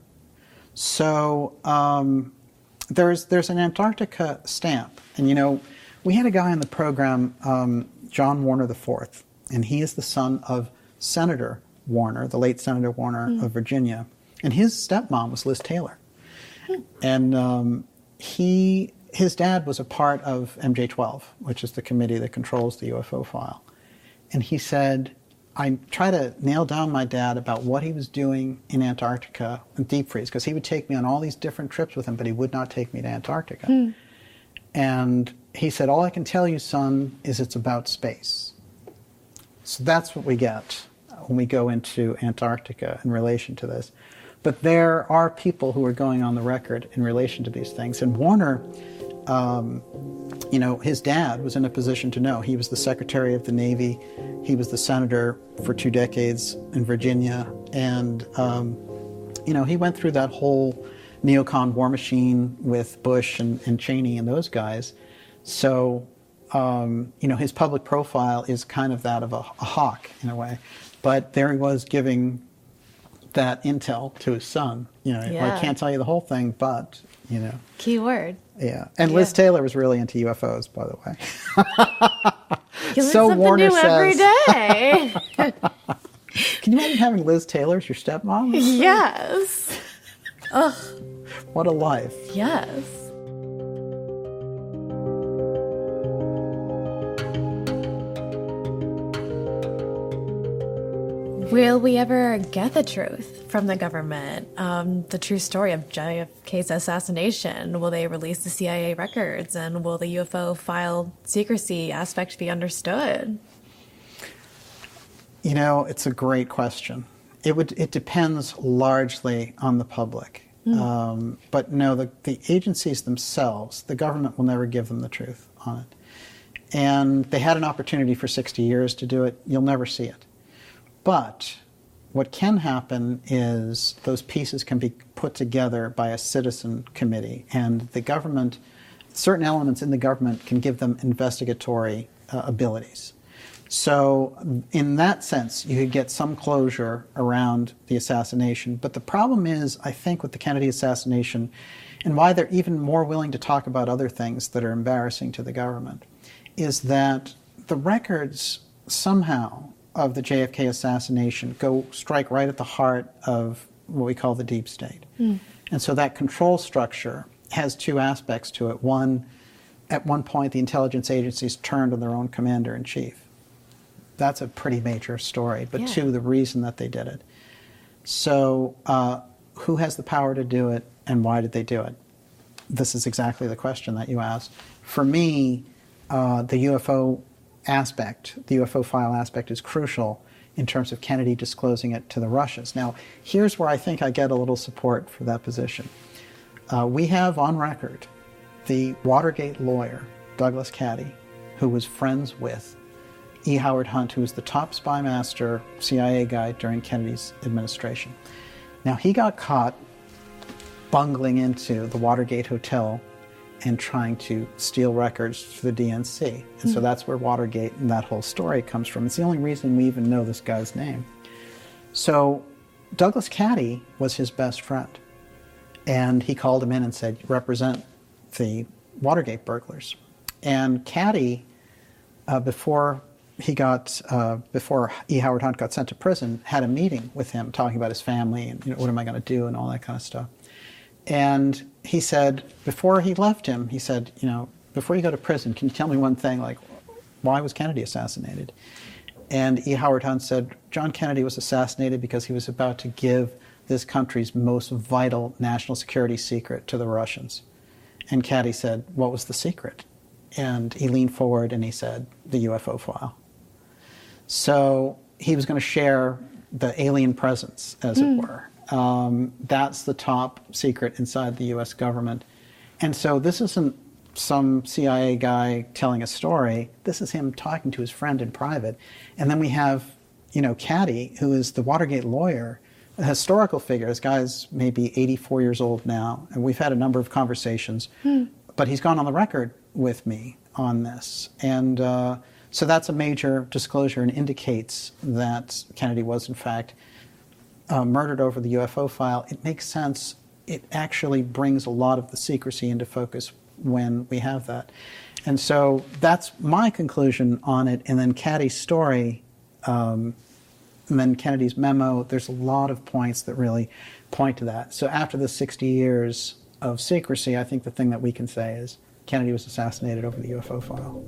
So um, there's there's an Antarctica stamp. And, you know, we had a guy on the program, um, John Warner the Fourth, and he is the son of Senator Warner, the late Senator Warner mm. of Virginia. And his stepmom was Liz Taylor. Mm. And um, he, his dad was a part of M J twelve, which is the committee that controls the U F O file. And he said, I tried to nail down my dad about what he was doing in Antarctica and deep freeze, because he would take me on all these different trips with him, but he would not take me to Antarctica. Mm. And he said, all I can tell you, son, is it's about space. So that's what we get when we go into Antarctica in relation to this. But there are people who are going on the record in relation to these things. And Warner, um, you know, his dad was in a position to know. He was the Secretary of the Navy. He was the senator for two decades in Virginia. And, um, you know, he went through that whole neocon war machine with Bush and, and Cheney and those guys. So, um, you know, his public profile is kind of that of a, a hawk in a way. But there he was giving that intel to his son. You know, yeah. I can't tell you the whole thing, but, you know. Key word. Yeah. And yeah. Liz Taylor was really into U F Os, by the way. You learn so something Warner new says, every day. Can you imagine having Liz Taylor as your stepmom? Yes. Ugh. What a life. Yes. Will we ever get the truth from the government? Um, the true story of J F K's assassination? Will they release the C I A records? And will the U F O file secrecy aspect be understood? You know, it's a great question. It would. It depends largely on the public. Mm. Um, but no, the, the agencies themselves, the government will never give them the truth on it. And they had an opportunity for sixty years to do it. You'll never see it. But what can happen is those pieces can be put together by a citizen committee, and the government, certain elements in the government can give them investigatory uh, abilities. So in that sense, you could get some closure around the assassination. But the problem is, I think, with the Kennedy assassination, and why they're even more willing to talk about other things that are embarrassing to the government, is that the records somehow of the J F K assassination go strike right at the heart of what we call the deep state. Mm. And so that control structure has two aspects to it. One, at one point, the intelligence agencies turned on their own commander-in-chief. That's a pretty major story. But yeah. two, the reason that they did it. So uh, who has the power to do it, and why did they do it? This is exactly the question that you asked. For me, uh, the U F O aspect, the U F O file aspect is crucial in terms of Kennedy disclosing it to the Russians. Now, here's where I think I get a little support for that position. Uh, we have on record the Watergate lawyer, Douglas Caddy, who was friends with E. Howard Hunt, who was the top spy master C I A guy during Kennedy's administration. Now, he got caught bungling into the Watergate Hotel and trying to steal records for the D N C. And mm-hmm. so that's where Watergate and that whole story comes from. It's the only reason we even know this guy's name. So Douglas Caddy was his best friend. And he called him in and said, represent the Watergate burglars. And Caddy, uh, before he got, uh, before E. Howard Hunt got sent to prison, had a meeting with him talking about his family and, you know, what am I going to do and all that kind of stuff. And he said, before he left him, he said, you know, before you go to prison, can you tell me one thing, like, why was Kennedy assassinated? And E. Howard Hunt said, John Kennedy was assassinated because he was about to give this country's most vital national security secret to the Russians. And Caddy said, what was the secret? And he leaned forward and he said, the U F O file. So he was going to share the alien presence, as mm. it were. Um, that's the top secret inside the U S government. And so this isn't some C I A guy telling a story. This is him talking to his friend in private. And then we have, you know, Caddy, who is the Watergate lawyer, a historical figure. This guy's maybe eighty-four years old now, and we've had a number of conversations. Hmm. But he's gone on the record with me on this. And uh, so that's a major disclosure and indicates that Kennedy was, in fact, uh, murdered over the U F O file. It makes sense. It actually brings a lot of the secrecy into focus when we have that. And so that's my conclusion on it. And then Caddy's story, um, and then Kennedy's memo, there's a lot of points that really point to that. So after the sixty years of secrecy, I think the thing that we can say is Kennedy was assassinated over the U F O file.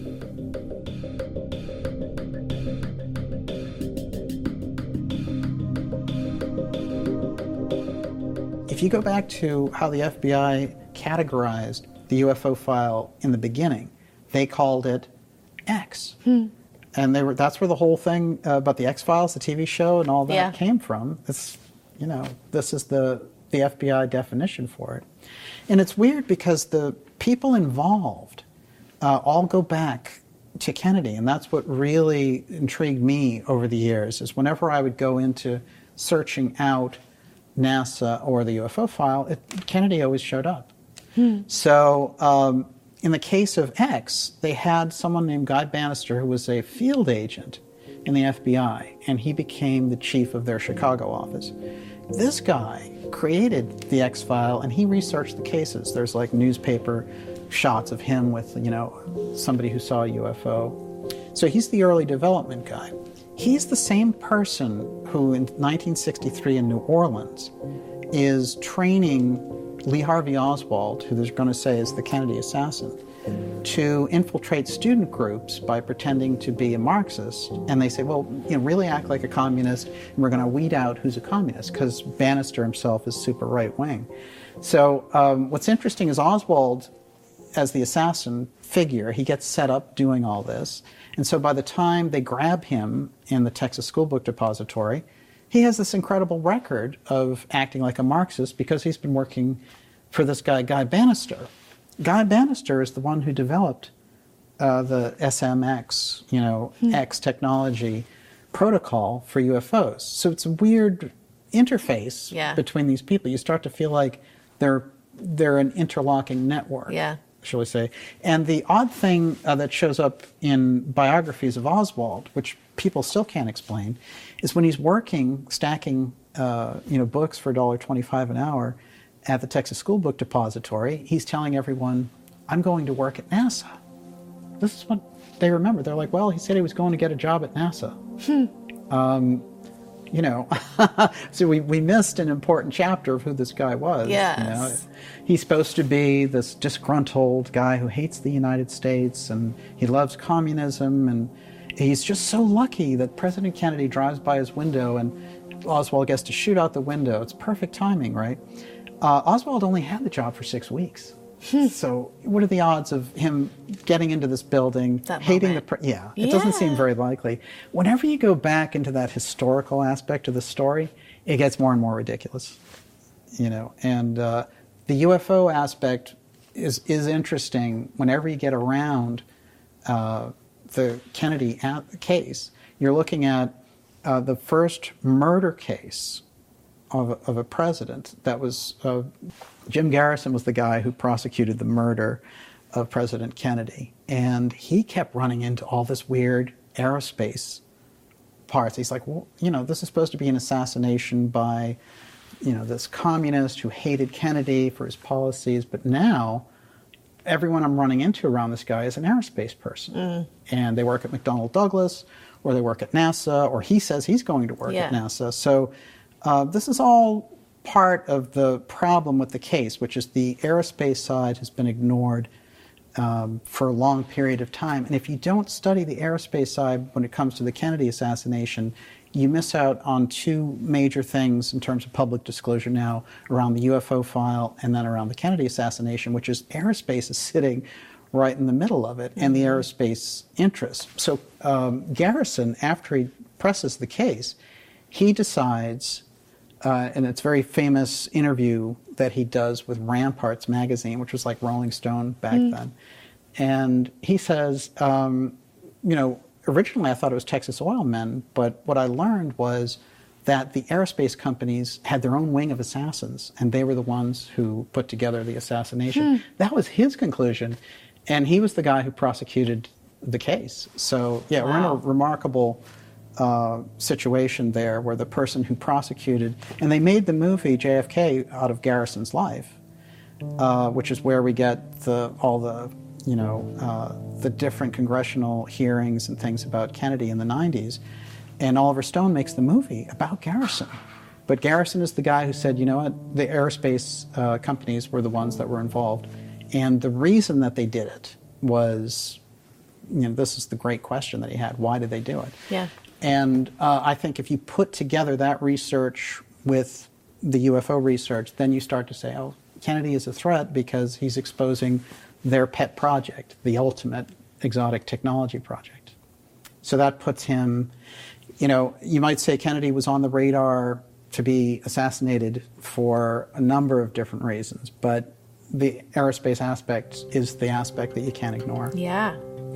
If you go back to how the F B I categorized the U F O file in the beginning, they called it X. Hmm. And they were, that's where the whole thing uh, about the X-Files, the T V show, and all that yeah. came from. It's, you know, this is the, the F B I definition for it. And it's weird because the people involved uh, all go back to Kennedy, and that's what really intrigued me over the years, is whenever I would go into searching out NASA or the U F O file, it, Kennedy always showed up. Hmm. So um, in the case of X, they had someone named Guy Bannister who was a field agent in the F B I, and he became the chief of their Chicago office. This guy created the X file, and he researched the cases. There's like newspaper shots of him with, you know, somebody who saw a U F O. So he's the early development guy. He's the same person who in nineteen sixty-three in New Orleans is training Lee Harvey Oswald, who they're going to say is the Kennedy assassin, to infiltrate student groups by pretending to be a Marxist. And they say, well, you know, really act like a communist, and we're going to weed out who's a communist, because Bannister himself is super right-wing. So um, what's interesting is Oswald, as the assassin figure, he gets set up doing all this. And so by the time they grab him in the Texas School Book Depository, he has this incredible record of acting like a Marxist because he's been working for this guy, Guy Bannister. Guy Bannister is the one who developed uh, the S M X, you know, hmm. X technology protocol for U F Os. So it's a weird interface yeah. between these people. You start to feel like they're they're an interlocking network, yeah. shall we say. And the odd thing uh, that shows up in biographies of Oswald, which people still can't explain, is when he's working, stacking uh, you know, books for one dollar twenty-five an hour at the Texas School Book Depository, he's telling everyone, I'm going to work at NASA. this is what they remember. They're like, well, he said he was going to get a job at NASA. Hmm. Um, you know, so we, we missed an important chapter of who this guy was. Yes. You know? He's supposed to be this disgruntled guy who hates the United States, and he loves communism, and he's just so lucky that President Kennedy drives by his window and Oswald gets to shoot out the window. It's perfect timing, right? Uh, Oswald only had the job for six weeks. So what are the odds of him getting into this building, that hating moment. the... Pre- yeah, it yeah. doesn't seem very likely. Whenever you go back into that historical aspect of the story, it gets more and more ridiculous. You know, and uh, the U F O aspect is, is interesting whenever you get around uh, the Kennedy a- case. You're looking at uh, the first murder case of a, of a president that was... Uh, Jim Garrison was the guy who prosecuted the murder of President Kennedy. And he kept running into all this weird aerospace parts. He's like, well, you know, this is supposed to be an assassination by, you know, this communist who hated Kennedy for his policies. But now, everyone I'm running into around this guy is an aerospace person. Mm. And they work at McDonnell Douglas, or they work at NASA, or he says he's going to work yeah. at NASA. So uh, this is all part of the problem with the case, which is the aerospace side has been ignored um, for a long period of time. And if you don't study the aerospace side when it comes to the Kennedy assassination, you miss out on two major things in terms of public disclosure now around the U F O file and then around the Kennedy assassination, which is aerospace is sitting right in the middle of it, mm-hmm. and the aerospace interests. So um, Garrison, after he presses the case, he decides... Uh, and it's a very famous interview that he does with Ramparts magazine, which was like Rolling Stone back mm. then. And he says, um, you know, originally I thought it was Texas Oil men, but what I learned was that the aerospace companies had their own wing of assassins, and they were the ones who put together the assassination. Mm. That was his conclusion, and he was the guy who prosecuted the case. So, yeah, wow. we're in a remarkable... Uh, situation there where the person who prosecuted, and they made the movie J F K out of Garrison's life, uh, which is where we get the all the you know uh, the different congressional hearings and things about Kennedy in the nineties, and Oliver Stone makes the movie about Garrison. But Garrison is the guy who said, you know what, the aerospace uh, companies were the ones that were involved, and the reason that they did it was, you know, this is the great question that he had: why did they do it? Yeah. And uh, I think if you put together that research with the U F O research, then you start to say, oh, Kennedy is a threat because he's exposing their pet project, the ultimate exotic technology project. So that puts him, you know, you might say Kennedy was on the radar to be assassinated for a number of different reasons, but the aerospace aspect is the aspect that you can't ignore. Yeah.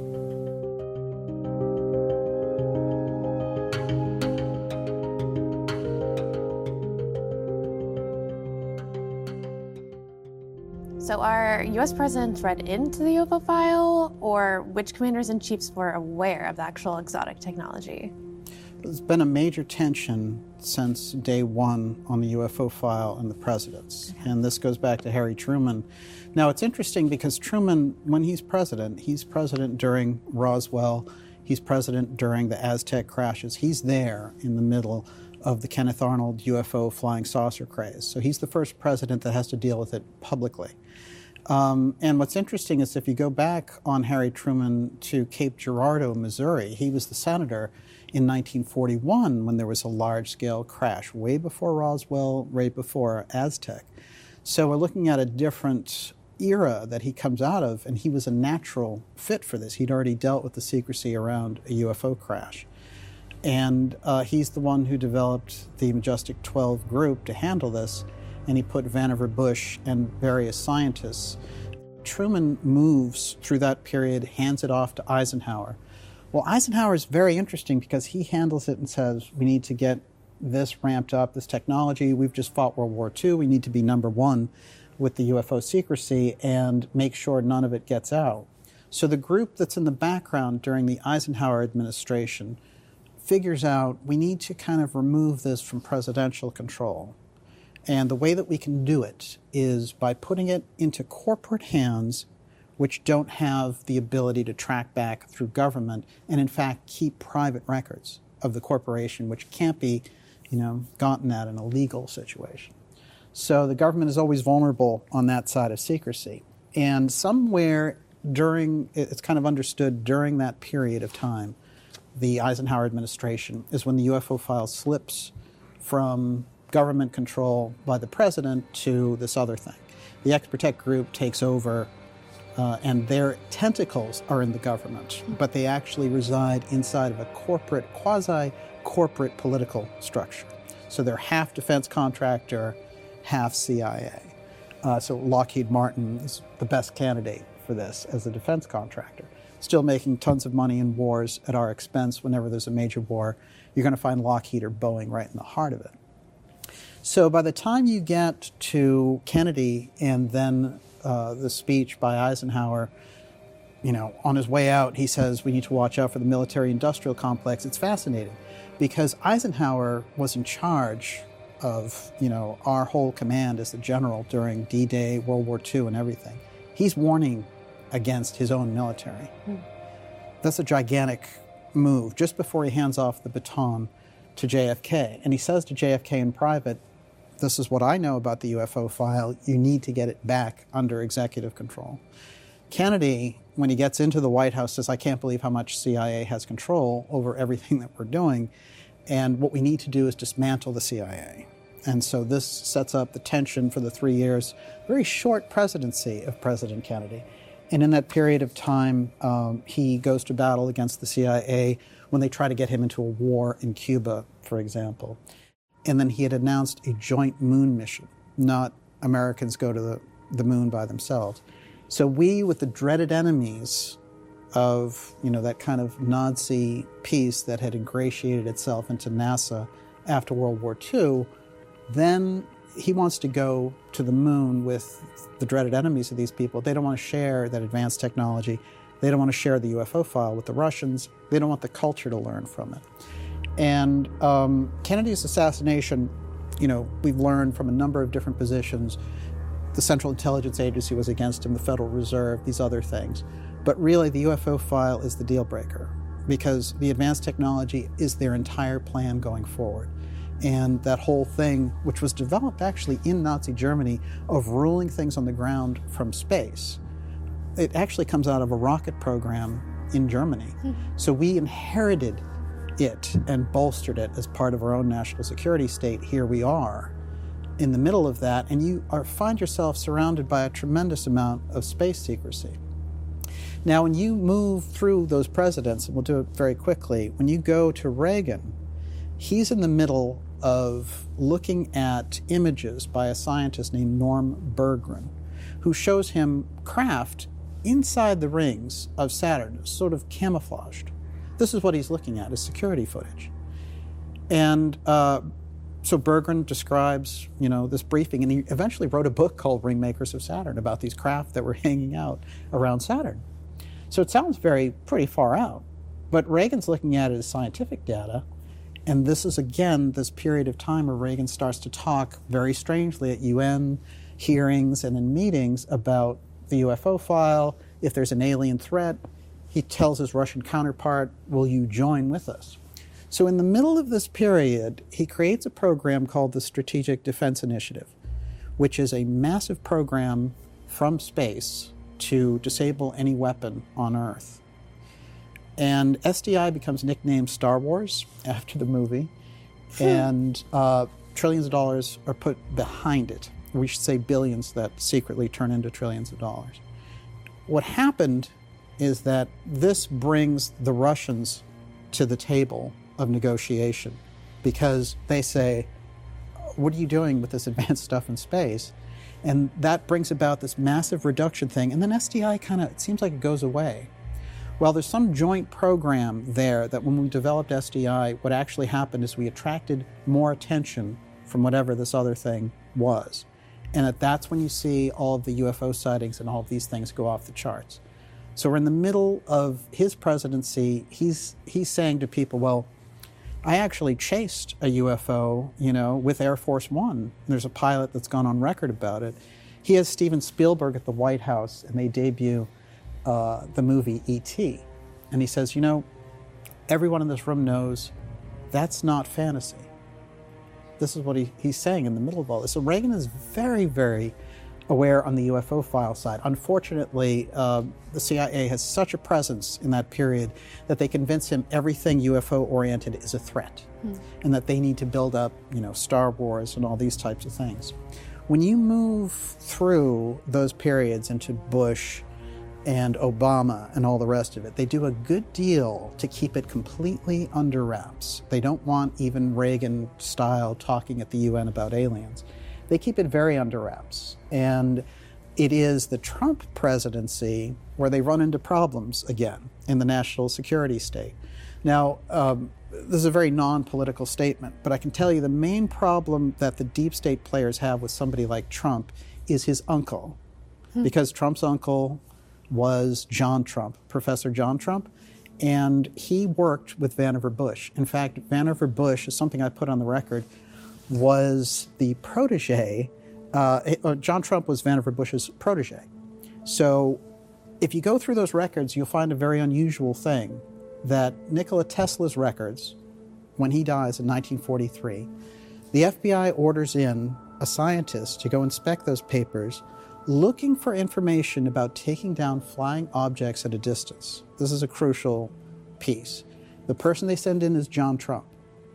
So are U S presidents read into the U F O file, or which commanders-in-chiefs were aware of the actual exotic technology? There's been a major tension since day one on the U F O file and the presidents. Okay. And this goes back to Harry Truman. Now, it's interesting because Truman, when he's president, he's president during Roswell, he's president during the Aztec crashes. He's there in the middle of the Kenneth Arnold U F O flying saucer craze. So he's the first president that has to deal with it publicly. Um, and what's interesting is if you go back on Harry Truman to Cape Girardeau, Missouri, he was the senator in nineteen forty-one when there was a large-scale crash, way before Roswell, way before Aztec. So we're looking at a different era that he comes out of, and he was a natural fit for this. He'd already dealt with the secrecy around a U F O crash. And uh, he's the one who developed the Majestic twelve group to handle this, and he put Vannevar Bush and various scientists. Truman moves through that period, hands it off to Eisenhower. Well, Eisenhower is very interesting because he handles it and says, we need to get this ramped up, this technology. We've just fought World War Two. We need to be number one with the U F O secrecy and make sure none of it gets out. So the group that's in the background during the Eisenhower administration figures out we need to kind of remove this from presidential control. And the way that we can do it is by putting it into corporate hands which don't have the ability to track back through government and, in fact, keep private records of the corporation, which can't be, you know, gotten at in a legal situation. So the government is always vulnerable on that side of secrecy. And somewhere during, it's kind of understood during that period of time, the Eisenhower administration, is when the U F O file slips from government control by the president to this other thing. The X-Protect group takes over, uh, and their tentacles are in the government, but they actually reside inside of a corporate, quasi-corporate political structure. So they're half defense contractor, half C I A. Uh, so Lockheed Martin is the best candidate for this as a defense contractor. Still making tons of money in wars at our expense. Whenever there's a major war, you're going to find Lockheed or Boeing right in the heart of it. So by the time you get to Kennedy and then uh, the speech by Eisenhower, you know, on his way out, he says we need to watch out for the military-industrial complex. It's fascinating because Eisenhower was in charge of, you know, our whole command as the general during D-Day, World War Two, and everything. He's warning against his own military. Mm. That's a gigantic move just before he hands off the baton to J F K. And he says to J F K in private, this is what I know about the U F O file. You need to get it back under executive control. Kennedy, when he gets into the White House, says, I can't believe how much C I A has control over everything that we're doing. And what we need to do is dismantle the C I A. And so this sets up the tension for the three years, very short presidency of President Kennedy. And in that period of time, um, he goes to battle against the C I A when they try to get him into a war in Cuba, for example. And then he had announced a joint moon mission, not Americans go to the, the moon by themselves. So we, with the dreaded enemies of, you know, that kind of Nazi piece that had ingratiated itself into NASA after World War Two, then he wants to go to the moon with the dreaded enemies of these people. They don't want to share that advanced technology. They don't want to share the U F O file with the Russians. They don't want the culture to learn from it. And um, Kennedy's assassination, you know, we've learned from a number of different positions. The Central Intelligence Agency was against him, the Federal Reserve, these other things. But really, the U F O file is the deal breaker because the advanced technology is their entire plan going forward. And that whole thing, which was developed actually in Nazi Germany, of ruling things on the ground from space, it actually comes out of a rocket program in Germany. Mm-hmm. So we inherited it and bolstered it as part of our own national security state. Here we are in the middle of that, and you are, find yourself surrounded by a tremendous amount of space secrecy. Now, when you move through those presidents, and we'll do it very quickly, when you go to Reagan, he's in the middle of looking at images by a scientist named Norm Berggren, who shows him craft inside the rings of Saturn, sort of camouflaged. This is what he's looking at, is security footage. And uh, so Berggren describes, you know, this briefing, and he eventually wrote a book called Ringmakers of Saturn about these craft that were hanging out around Saturn. So it sounds very pretty far out, but Reagan's looking at it as scientific data. And this is, again, this period of time where Reagan starts to talk very strangely at U N hearings and in meetings about the U F O file. If there's an alien threat, he tells his Russian counterpart, will you join with us? So in the middle of this period, he creates a program called the Strategic Defense Initiative, which is a massive program from space to disable any weapon on Earth. And S D I becomes nicknamed Star Wars after the movie, and uh, trillions of dollars are put behind it. We should say billions that secretly turn into trillions of dollars. What happened is that this brings the Russians to the table of negotiation because they say, what are you doing with this advanced stuff in space? And that brings about this massive reduction thing, and then S D I kind of, it seems like it goes away. Well, there's some joint program there that when we developed S D I, what actually happened is we attracted more attention from whatever this other thing was. And that that's when you see all of the U F O sightings and all of these things go off the charts. So we're in the middle of his presidency. He's he's saying to people, well, I actually chased a U F O, you know, with Air Force One. There's a pilot that's gone on record about it. He has Steven Spielberg at the White House, and they debut uh, the movie E T And he says, you know, everyone in this room knows that's not fantasy. This is what he, he's saying in the middle of all this. So Reagan is very, very aware on the U F O file side. Unfortunately, uh, the C I A has such a presence in that period that they convince him everything U F O-oriented is a threat, hmm. and that they need to build up, you know, Star Wars and all these types of things. When you move through those periods into Bush and Obama and all the rest of it, they do a good deal to keep it completely under wraps. They don't want even Reagan-style talking at the U N about aliens. They keep it very under wraps. And it is the Trump presidency where they run into problems again in the national security state. Now, um, this is a very non-political statement, but I can tell you the main problem that the deep state players have with somebody like Trump is his uncle. Hmm. Because Trump's uncle was John Trump, Professor John Trump, and he worked with Vannevar Bush. In fact, Vannevar Bush is something I put on the record, was the protege, uh, John Trump was Vannevar Bush's protege. So if you go through those records, you'll find a very unusual thing, that Nikola Tesla's records, when he dies in nineteen forty-three, the F B I orders in a scientist to go inspect those papers, looking for information about taking down flying objects at a distance. This is a crucial piece. The person they send in is John Trump.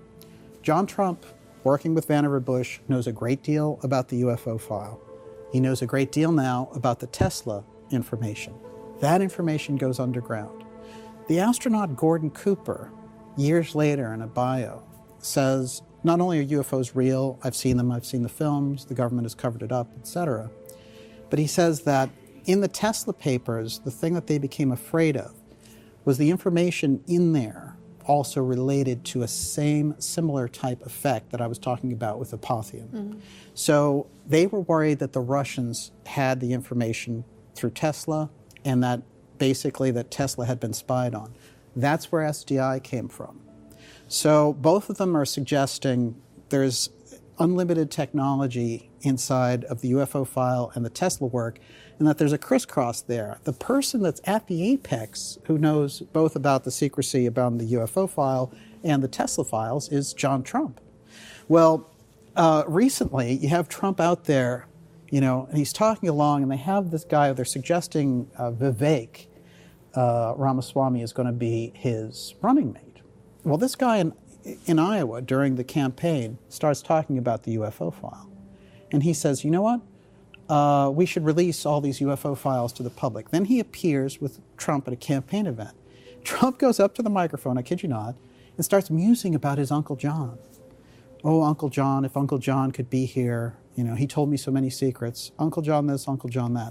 John Trump, working with Vannevar Bush, knows a great deal about the U F O file. He knows a great deal now about the Tesla information. That information goes underground. The astronaut Gordon Cooper, years later in a bio, says, not only are U F Os real, I've seen them, I've seen the films, the government has covered it up, et cetera, but he says that in the Tesla papers, the thing that they became afraid of was the information in there also related to a same similar type effect that I was talking about with Apotheon. Mm-hmm. So they were worried that the Russians had the information through Tesla, and that basically that Tesla had been spied on. That's where S D I came from. So both of them are suggesting there's unlimited technology inside of the U F O file and the Tesla work, and that there's a crisscross there. The person that's at the apex, who knows both about the secrecy about the U F O file and the Tesla files, is John Trump. Well, uh, recently you have Trump out there, you know, and he's talking along, and they have this guy, they're suggesting uh, Vivek uh, Ramaswamy is going to be his running mate. Well, this guy in, in Iowa during the campaign starts talking about the U F O file. And he says, you know what? Uh, we should release all these U F O files to the public. Then he appears with Trump at a campaign event. Trump goes up to the microphone, I kid you not, and starts musing about his Uncle John. Oh, Uncle John, if Uncle John could be here, you know, he told me so many secrets. Uncle John this, Uncle John that.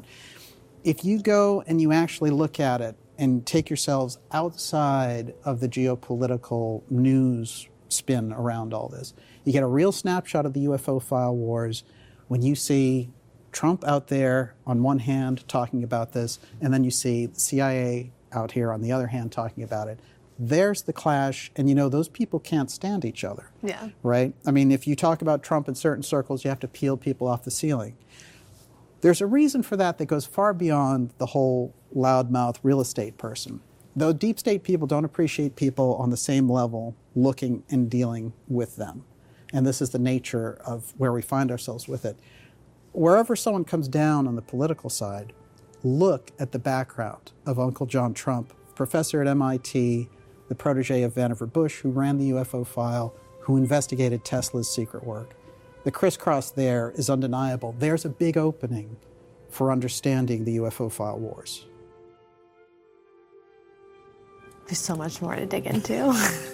If you go and you actually look at it and take yourselves outside of the geopolitical news spin around all this, you get a real snapshot of the U F O file wars when you see Trump out there on one hand talking about this, and then you see the C I A out here on the other hand talking about it. There's the clash, and you know, those people can't stand each other. Yeah. Right? I mean, if you talk about Trump in certain circles, you have to peel people off the ceiling. There's a reason for that that goes far beyond the whole loudmouth real estate person. Though deep state people don't appreciate people on the same level looking and dealing with them. And this is the nature of where we find ourselves with it. Wherever someone comes down on the political side, look at the background of Uncle John Trump, professor at M I T, the protege of Vannevar Bush, who ran the U F O file, who investigated Tesla's secret work. The crisscross there is undeniable. There's a big opening for understanding the U F O file wars. There's so much more to dig into.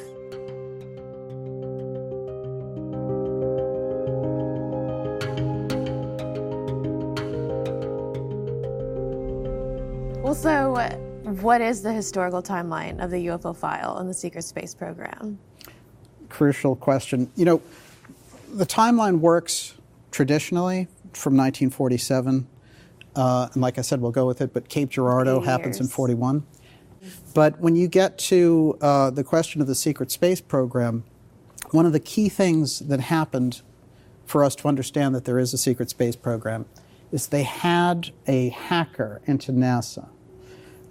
Well, so what is the historical timeline of the U F O file and the secret space program? Crucial question. You know, the timeline works traditionally from nineteen forty-seven. Uh, and like I said, we'll go with it, but Cape Girardeau happens in forty-one. But when you get to uh, the question of the secret space program, one of the key things that happened for us to understand that there is a secret space program is they had a hacker into NASA.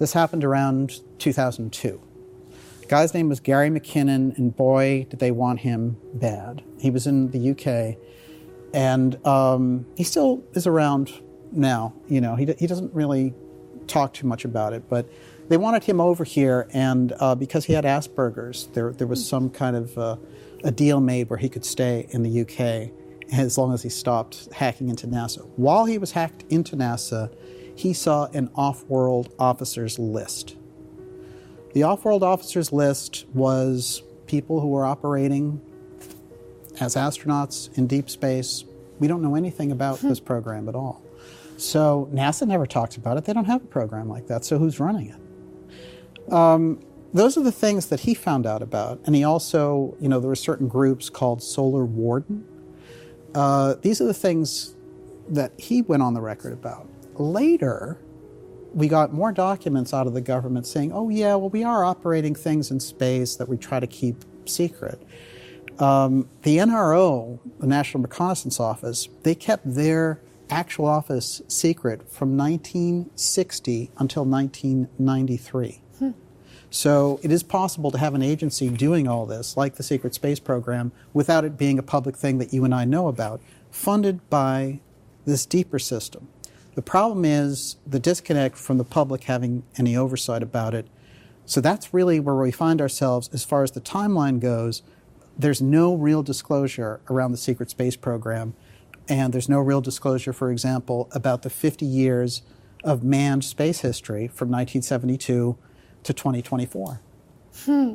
This happened around two thousand two. The guy's name was Gary McKinnon, and boy, did they want him bad. He was in the U K, and um, he still is around now. You know, he, he doesn't really talk too much about it, but they wanted him over here, and uh, because he had Asperger's, there there was some kind of uh, a deal made where he could stay in the U K as long as he stopped hacking into NASA. While he was hacked into NASA, he saw an off-world officers list. The off-world officers list was people who were operating as astronauts in deep space. We don't know anything about this program at all. So NASA never talks about it. They don't have a program like that, so who's running it? Um, those are the things that he found out about. And he also, you know, there were certain groups called Solar Warden. Uh, these are the things that he went on the record about. Later, we got more documents out of the government saying, oh yeah, well, we are operating things in space that we try to keep secret. Um, the N R O, the National Reconnaissance Office, they kept their actual office secret from nineteen sixty until nineteen ninety-three. Hmm. So it is possible to have an agency doing all this, like the Secret Space Program, without it being a public thing that you and I know about, funded by this deeper system. The problem is the disconnect from the public having any oversight about it. So that's really where we find ourselves as far as the timeline goes. There's no real disclosure around the Secret Space Program, and there's no real disclosure, for example, about the fifty years of manned space history from nineteen seventy-two to twenty twenty-four. Hmm.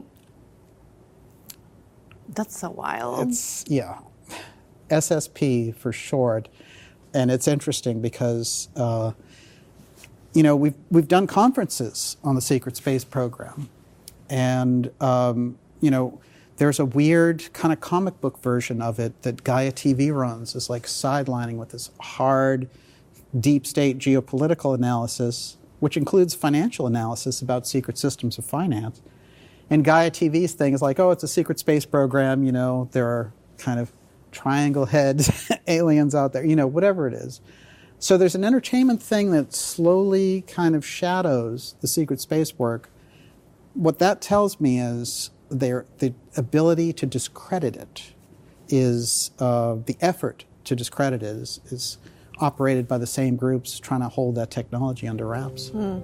That's so wild. It's, yeah. S S P for short. And it's interesting because, uh, you know, we've, we've done conferences on the Secret Space Program. And, um, you know, there's a weird kind of comic book version of it that Gaia T V runs, is like sidelining with this hard, deep state geopolitical analysis, which includes financial analysis about secret systems of finance. And Gaia T V's thing is like, oh, it's a secret space program, you know, there are kind of triangle heads, aliens out there, you know, whatever it is. So there's an entertainment thing that slowly kind of shadows the secret space work. What that tells me is their the ability to discredit it is, uh, the effort to discredit it is, is operated by the same groups trying to hold that technology under wraps. Hmm.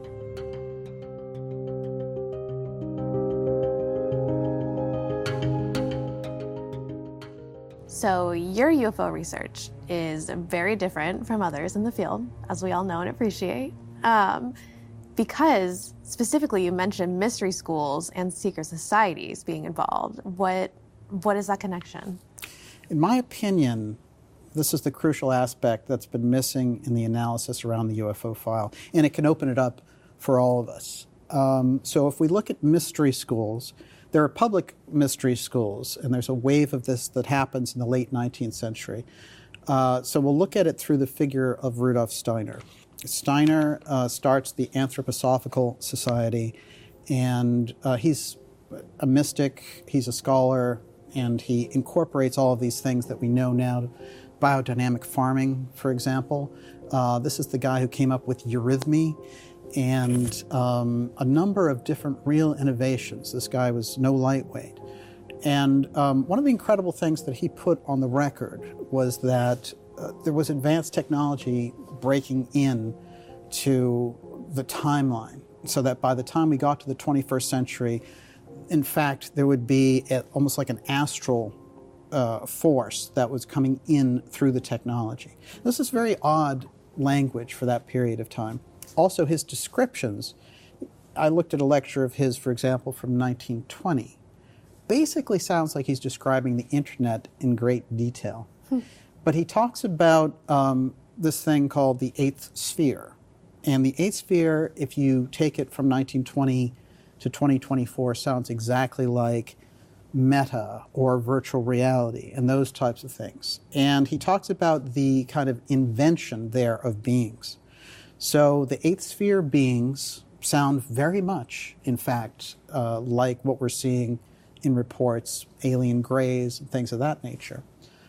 So your U F O research is very different from others in the field, as we all know and appreciate, um, because specifically you mentioned mystery schools and secret societies being involved. What, what is that connection? In my opinion, this is the crucial aspect that's been missing in the analysis around the U F O file, and it can open it up for all of us. Um, so if we look at mystery schools, there are public mystery schools, and there's a wave of this that happens in the late nineteenth century. Uh, so we'll look at it through the figure of Rudolf Steiner. Steiner uh, starts the Anthroposophical Society, and uh, he's a mystic, he's a scholar, and he incorporates all of these things that we know now. Biodynamic farming, for example. Uh, this is the guy who came up with eurythmy and um, a number of different real innovations. This guy was no lightweight. And um, one of the incredible things that he put on the record was that uh, there was advanced technology breaking in to the timeline, so that by the time we got to the twenty-first century, in fact, there would be a, almost like an astral uh, force that was coming in through the technology. This is very odd language for that period of time. Also, his descriptions, I looked at a lecture of his, for example, from nineteen twenty. Basically sounds like he's describing the internet in great detail. Hmm. But he talks about um, this thing called the eighth sphere. And the eighth sphere, if you take it from nineteen twenty to twenty twenty-four, sounds exactly like meta or virtual reality and those types of things. And he talks about the kind of invention there of beings. So the eighth sphere beings sound very much, in fact, uh, like what we're seeing in reports, alien grays and things of that nature.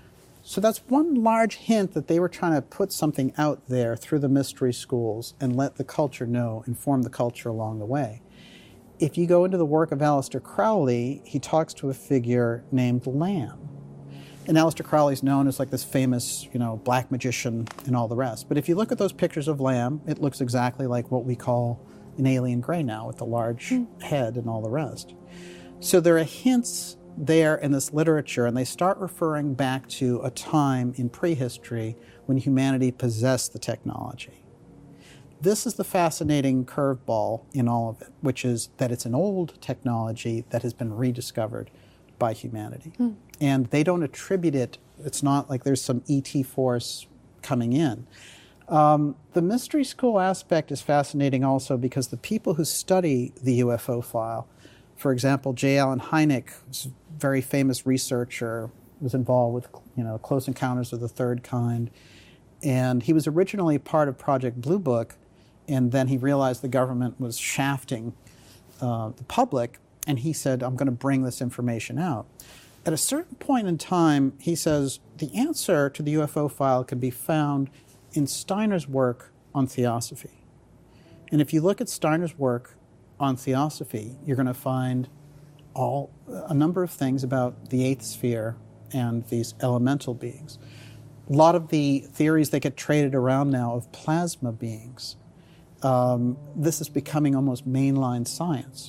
So that's one large hint that they were trying to put something out there through the mystery schools and let the culture know, inform the culture along the way. If you go into the work of Aleister Crowley, he talks to a figure named Lamb. And Aleister Crowley is known as like this famous, you know, black magician and all the rest. But if you look at those pictures of Lamb, it looks exactly like what we call an alien gray now, with the large mm. head and all the rest. So there are hints there in this literature, and they start referring back to a time in prehistory when humanity possessed the technology. This is the fascinating curveball in all of it, which is that it's an old technology that has been rediscovered by humanity. Hmm. And they don't attribute it, it's not like there's some E T force coming in. Um, the mystery school aspect is fascinating also because the people who study the U F O file, for example, J. Allen Hynek, who's a very famous researcher, was involved with, you know, Close Encounters of the Third Kind, and he was originally part of Project Blue Book, and then he realized the government was shafting uh, the public, and he said, I'm going to bring this information out. At a certain point in time, he says, the answer to the U F O file can be found in Steiner's work on theosophy. And if you look at Steiner's work on theosophy, you're going to find all a number of things about the eighth sphere and these elemental beings. A lot of the theories that get traded around now of plasma beings, Um, this is becoming almost mainline science.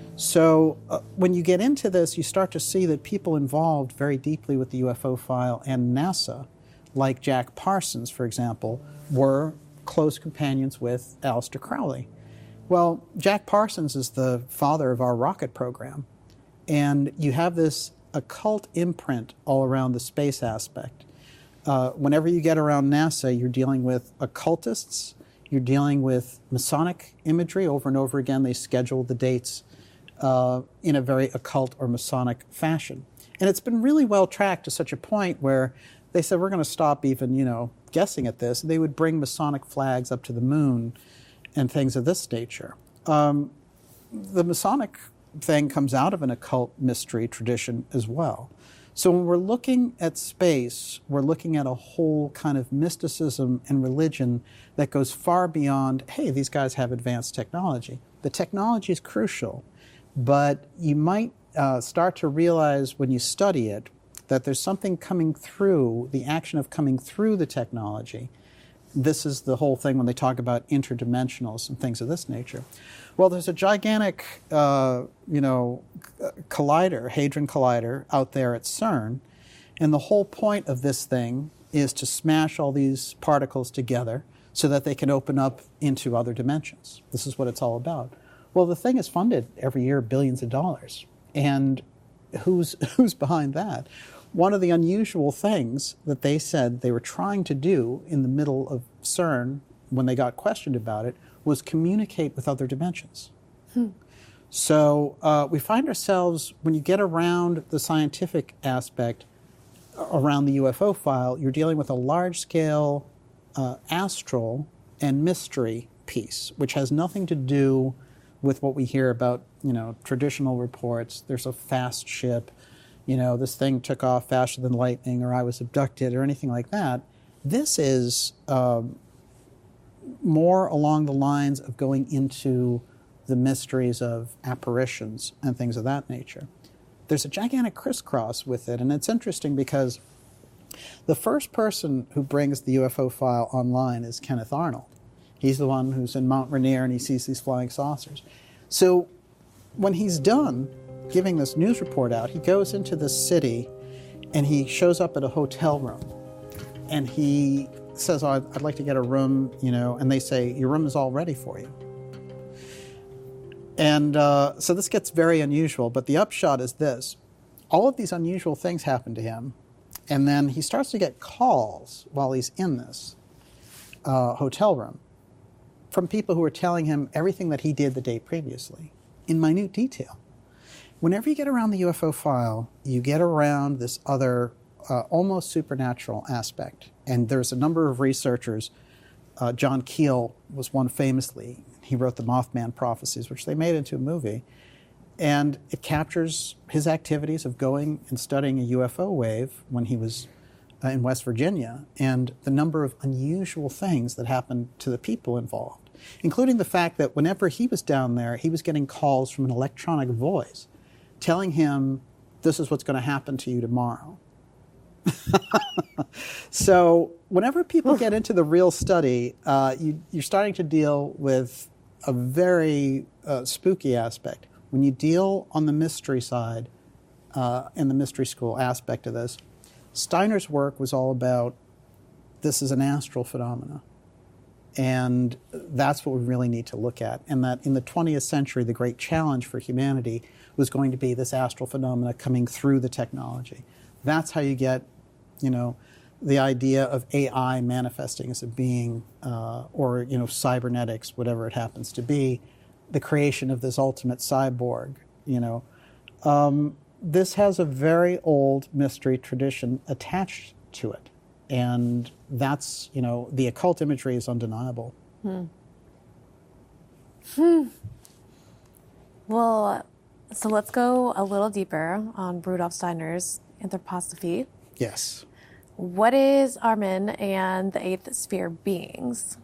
So uh, when you get into this, you start to see that people involved very deeply with the U F O file and NASA, like Jack Parsons, for example, were close companions with Aleister Crowley. Well, Jack Parsons is the father of our rocket program, and you have this occult imprint all around the space aspect. Uh, whenever you get around NASA, you're dealing with occultists. You're dealing with Masonic imagery. Over and over again, they schedule the dates uh, in a very occult or Masonic fashion. And it's been really well tracked to such a point where they said, we're going to stop even, you know, guessing at this. They would bring Masonic flags up to the moon and things of this nature. Um, the Masonic thing comes out of an occult mystery tradition as well. So when we're looking at space, we're looking at a whole kind of mysticism and religion that goes far beyond, hey, these guys have advanced technology. The technology is crucial, but you might uh, start to realize when you study it that there's something coming through, the action of coming through the technology. This is the whole thing when they talk about interdimensionals and things of this nature. Well, there's a gigantic, uh, you know, collider, Hadron Collider, out there at CERN, and the whole point of this thing is to smash all these particles together so that they can open up into other dimensions. This is what it's all about. Well, the thing is funded every year billions of dollars, and who's who's behind that? One of the unusual things that they said they were trying to do in the middle of CERN, when they got questioned about it, was communicate with other dimensions. Hmm. So uh, we find ourselves, when you get around the scientific aspect, around the U F O file, you're dealing with a large-scale uh, astral and mystery piece, which has nothing to do with what we hear about, you know, traditional reports. There's a fast ship, you know, this thing took off faster than lightning, or I was abducted, or anything like that. This is um, more along the lines of going into the mysteries of apparitions and things of that nature. There's a gigantic crisscross with it, and it's interesting because the first person who brings the U F O file online is Kenneth Arnold. He's the one who's in Mount Rainier and he sees these flying saucers. So when he's done giving this news report out, he goes into the city and he shows up at a hotel room and he says, oh, I'd, I'd like to get a room, you know, and they say, your room is all ready for you. And uh, so this gets very unusual, but the upshot is this. All of these unusual things happen to him, and then he starts to get calls while he's in this uh, hotel room from people who are telling him everything that he did the day previously in minute detail. Whenever you get around the U F O file, you get around this other uh, almost supernatural aspect. And there's a number of researchers. Uh, John Keel was one famously. He wrote the Mothman Prophecies, which they made into a movie. And it captures his activities of going and studying a U F O wave when he was uh, in West Virginia and the number of unusual things that happened to the people involved, including the fact that whenever he was down there, he was getting calls from an electronic voice telling him, this is what's going to happen to you tomorrow. So whenever people get into the real study, uh, you, you're starting to deal with a very uh, spooky aspect. When you deal on the mystery side, uh, in the mystery school aspect of this, Steiner's work was all about this is an astral phenomena. And that's what we really need to look at. And that in the twentieth century, the great challenge for humanity was going to be this astral phenomena coming through the technology. That's how you get, you know, the idea of A I manifesting as a being, uh, or, you know, cybernetics, whatever it happens to be, the creation of this ultimate cyborg, you know. Um, this has a very old mystery tradition attached to it. And that's, you know, the occult imagery is undeniable. Hmm. Hmm. Well, so let's go a little deeper on Rudolf Steiner's anthroposophy. Yes. What is Ahriman and the eighth sphere beings?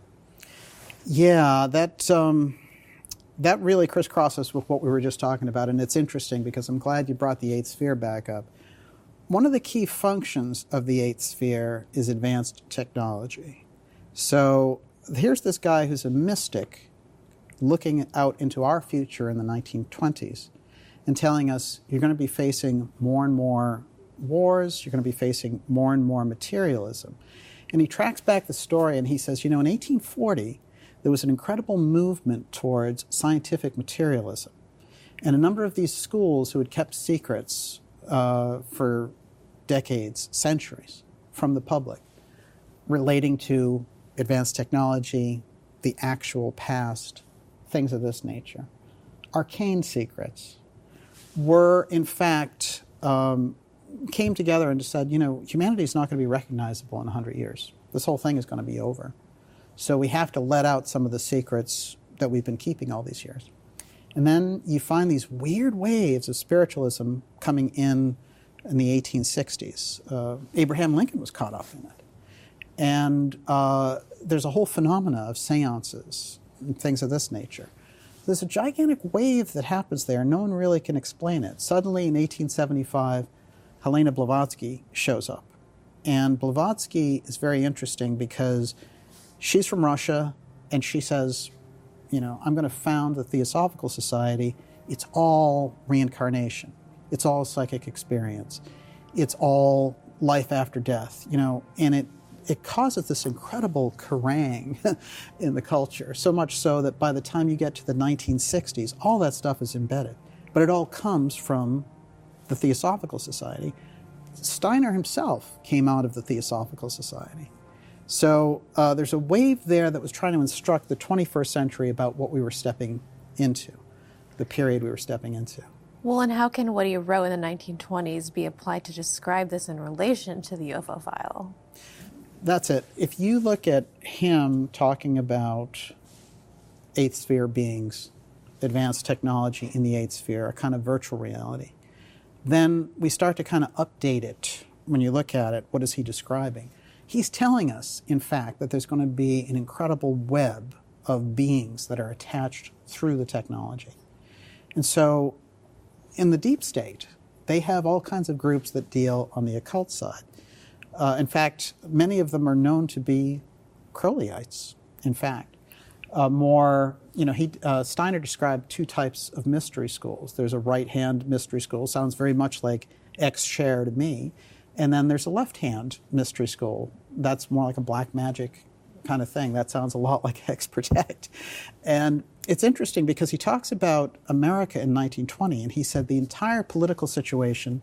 Yeah, that um, that really crisscrosses with what we were just talking about, and it's interesting because I'm glad you brought the eighth sphere back up. One of the key functions of the eighth sphere is advanced technology. So here's this guy who's a mystic looking out into our future in the nineteen twenties and telling us you're going to be facing more and more wars, you're going to be facing more and more materialism. And he tracks back the story and he says, you know, in eighteen forty, there was an incredible movement towards scientific materialism. And a number of these schools who had kept secrets uh, for decades, centuries, from the public, relating to advanced technology, the actual past, things of this nature, arcane secrets, were in fact um, came together and said, you know, humanity is not going to be recognizable in one hundred years. This whole thing is going to be over. So we have to let out some of the secrets that we've been keeping all these years. And then you find these weird waves of spiritualism coming in in the eighteen sixties. Uh, Abraham Lincoln was caught up in it. And uh, there's a whole phenomena of seances and things of this nature. There's a gigantic wave that happens there. No one really can explain it. Suddenly in eighteen seventy-five, Helena Blavatsky shows up. And Blavatsky is very interesting because she's from Russia, and she says, you know, I'm going to found the Theosophical Society. It's all reincarnation. It's all psychic experience. It's all life after death, you know, and it, it causes this incredible harangue in the culture, so much so that by the time you get to the nineteen sixties, all that stuff is embedded. But it all comes from the Theosophical Society. Steiner himself came out of the Theosophical Society. So uh, there's a wave there that was trying to instruct the twenty-first century about what we were stepping into, the period we were stepping into. Well, and how can what he wrote in the nineteen twenties be applied to describe this in relation to the U F O file? That's it. If you look at him talking about eighth sphere beings, advanced technology in the eighth sphere, a kind of virtual reality, then we start to kind of update it. When you look at it, what is he describing? He's telling us, in fact, that there's going to be an incredible web of beings that are attached through the technology. And so in the deep state, they have all kinds of groups that deal on the occult side. Uh, in fact, many of them are known to be Crowleyites, in fact. Uh, more, you know, he, uh, Steiner described two types of mystery schools. There's a right-hand mystery school, sounds very much like X-Share to me. And then there's a left-hand mystery school. That's more like a black magic kind of thing. That sounds a lot like X-Protect. And it's interesting because he talks about America in nineteen twenty, and he said the entire political situation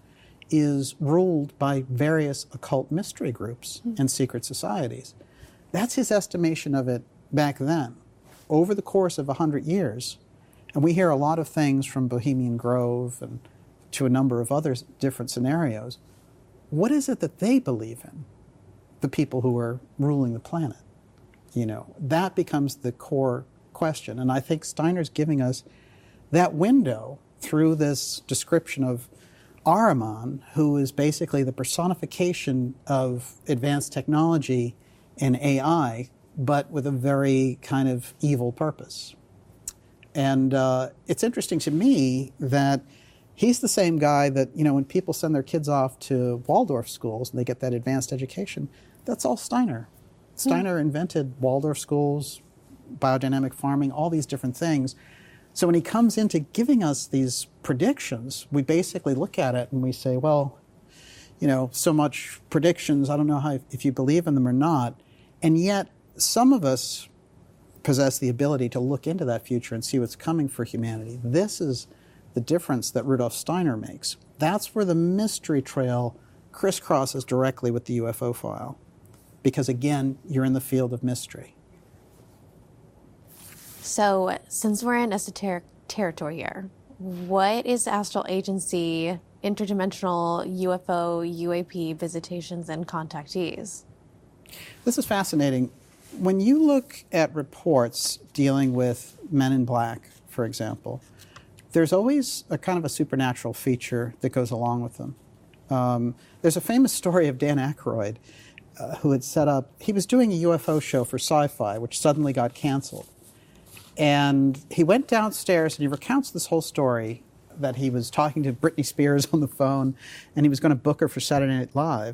is ruled by various occult mystery groups mm. and secret societies. That's his estimation of it back then. Over the course of one hundred years, and we hear a lot of things from Bohemian Grove and to a number of other different scenarios. What is it that they believe in, the people who are ruling the planet? You know, that becomes the core question. And I think Steiner's giving us that window through this description of Ahriman, who is basically the personification of advanced technology and A I, but with a very kind of evil purpose. And uh, it's interesting to me that he's the same guy that, you know, when people send their kids off to Waldorf schools and they get that advanced education, that's all Steiner. Steiner mm. invented Waldorf schools, biodynamic farming, all these different things. So when he comes into giving us these predictions, we basically look at it and we say, well, you know, so much predictions, I don't know how if you believe in them or not. And yet some of us possess the ability to look into that future and see what's coming for humanity. This is the difference that Rudolf Steiner makes. That's where the mystery trail crisscrosses directly with the U F O file. Because again, you're in the field of mystery. So, since we're in esoteric territory here, what is astral agency, interdimensional U F O, U A P visitations, and contactees? This is fascinating. When you look at reports dealing with men in black, for example, there's always a kind of a supernatural feature that goes along with them. Um, there's a famous story of Dan Aykroyd, uh, who had set up, he was doing a U F O show for Sci-Fi, which suddenly got canceled. And he went downstairs and he recounts this whole story that he was talking to Britney Spears on the phone and he was going to book her for Saturday Night Live.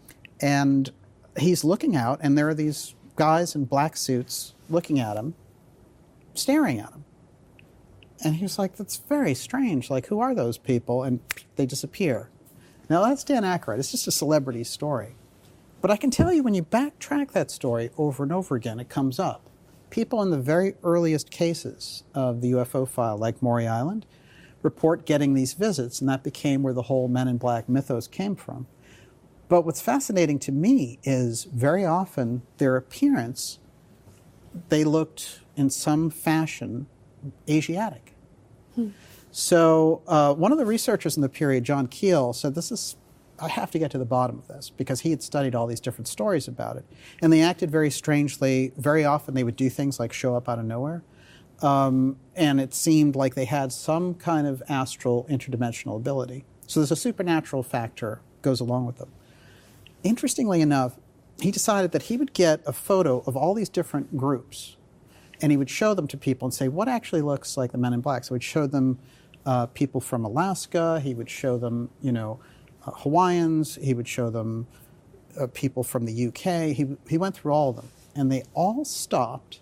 And he's looking out and there are these guys in black suits looking at him, staring at him. And he was like, that's very strange. Like, who are those people? And they disappear. Now, that's Dan Aykroyd. It's just a celebrity story. But I can tell you when you backtrack that story over and over again, it comes up. People in the very earliest cases of the U F O file, like Maury Island, report getting these visits, and that became where the whole Men in Black mythos came from. But what's fascinating to me is very often their appearance, they looked in some fashion Asiatic. Hmm. So uh, one of the researchers in the period, John Keel, said, this is, I have to get to the bottom of this, because he had studied all these different stories about it. And they acted very strangely. Very often they would do things like show up out of nowhere. Um, and it seemed like they had some kind of astral interdimensional ability. So there's a supernatural factor goes along with them. Interestingly enough, he decided that he would get a photo of all these different groups and he would show them to people and say, what actually looks like the Men in Black? So he'd show them uh, people from Alaska, he would show them, you know, uh, Hawaiians, he would show them uh, people from the U K. He, he went through all of them, and they all stopped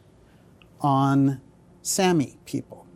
on Sami people.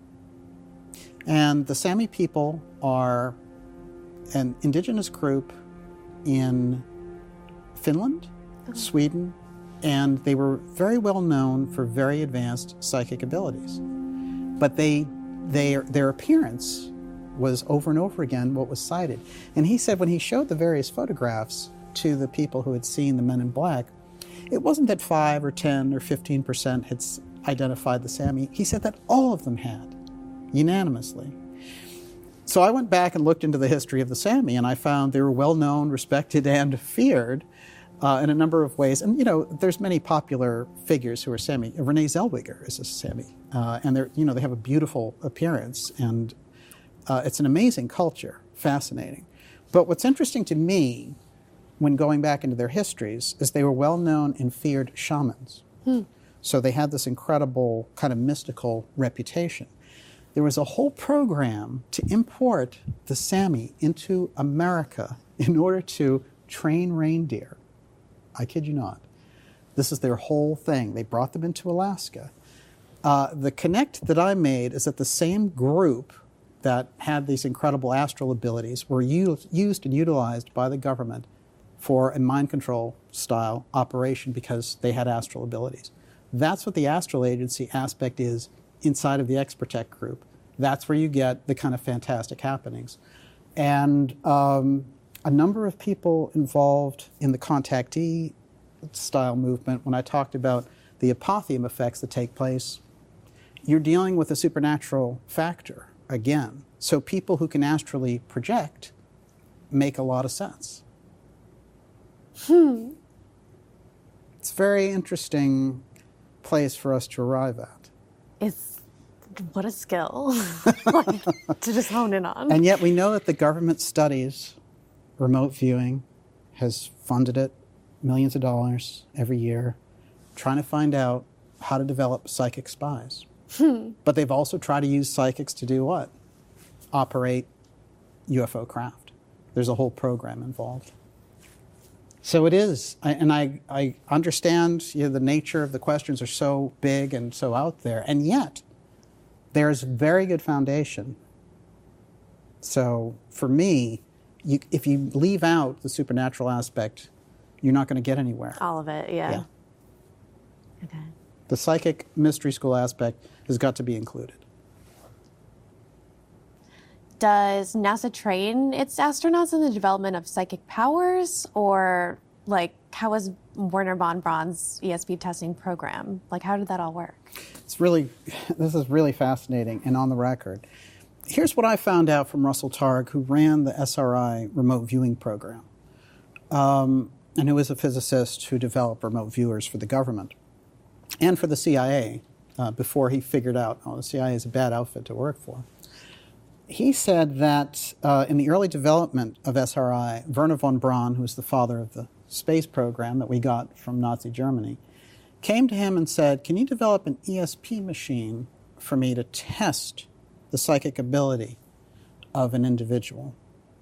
And the Sami people are an indigenous group in Finland, okay. Sweden, and they were very well known for very advanced psychic abilities. But they, they, their appearance was over and over again what was cited. And he said when he showed the various photographs to the people who had seen the Men in Black, it wasn't that five or ten or fifteen percent had identified the Sami. He said that all of them had, unanimously. So I went back and looked into the history of the Sami, and I found they were well known, respected, and feared uh, in a number of ways. And, you know, there's many popular figures who are Sami. Renee Zellweger is a Sami, uh, and they're, you know, they have a beautiful appearance, and uh, it's an amazing culture, fascinating. But what's interesting to me when going back into their histories is they were well known and feared shamans. Hmm. So they had this incredible kind of mystical reputation. There was a whole program to import the Sami into America in order to train reindeer. I kid you not. This is their whole thing. They brought them into Alaska. Uh, the connect that I made is that the same group that had these incredible astral abilities were used, used and utilized by the government for a mind control style operation because they had astral abilities. That's what the astral agency aspect is inside of the Expertech group. That's where you get the kind of fantastic happenings. And um, a number of people involved in the contactee style movement, when I talked about the apotheum effects that take place, you're dealing with a supernatural factor again. So people who can astrally project make a lot of sense. Hmm. It's a very interesting place for us to arrive at. It's What a skill like, to just hone in on. And yet we know that the government studies remote viewing, has funded it millions of dollars every year, trying to find out how to develop psychic spies. Hmm. But they've also tried to use psychics to do what? Operate U F O craft. There's a whole program involved. So it is, I, and I, I understand, you know, the nature of the questions are so big and so out there, and yet there's very good foundation. So for me, you, if you leave out the supernatural aspect, you're not going to get anywhere. All of it, yeah. yeah. Okay. The psychic mystery school aspect has got to be included. Does NASA train its astronauts in the development of psychic powers, or like how was Werner von Braun's E S P testing program? Like how did that all work? It's really, this is really fascinating and on the record. Here's what I found out from Russell Targ, who ran the S R I remote viewing program, um, and who is a physicist who developed remote viewers for the government and for the C I A uh, before he figured out, oh, the C I A is a bad outfit to work for. He said that uh, in the early development of S R I, Werner von Braun, who was the father of the space program that we got from Nazi Germany, came to him and said, can you develop an E S P machine for me to test the psychic ability of an individual?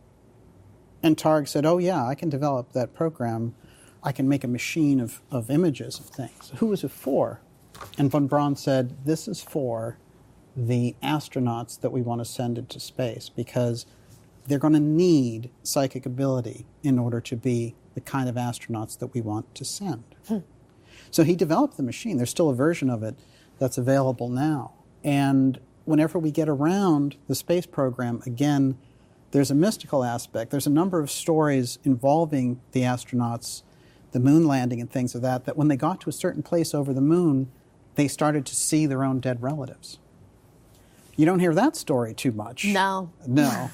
And Targ said, oh yeah, I can develop that program. I can make a machine of, of images of things. Who was it for? And von Braun said, this is for the astronauts that we want to send into space, because they're going to need psychic ability in order to be the kind of astronauts that we want to send. Hmm. So he developed the machine. There's still a version of it that's available now. And whenever we get around the space program, again, there's a mystical aspect. There's a number of stories involving the astronauts, the moon landing and things of that, that when they got to a certain place over the moon, they started to see their own dead relatives. You don't hear that story too much. No. No.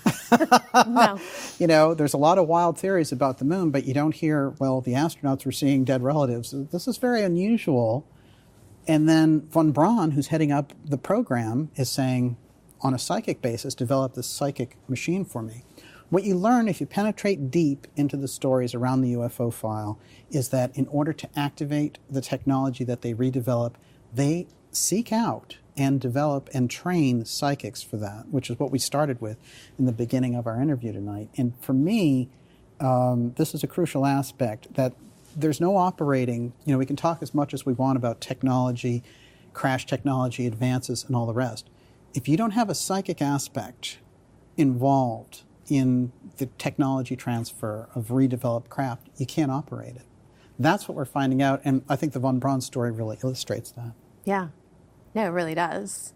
No. You know, there's a lot of wild theories about the moon, but you don't hear, well, the astronauts were seeing dead relatives. This is very unusual. And then von Braun, who's heading up the program, is saying, on a psychic basis, develop this psychic machine for me. What you learn if you penetrate deep into the stories around the U F O file is that in order to activate the technology that they redevelop, they seek out and develop and train psychics for that, which is what we started with in the beginning of our interview tonight. And for me, um, this is a crucial aspect, that there's no operating, you know, we can talk as much as we want about technology, crash technology, advances, and all the rest. If you don't have a psychic aspect involved in the technology transfer of redeveloped craft, you can't operate it. That's what we're finding out, and I think the von Braun story really illustrates that. Yeah. No, it really does.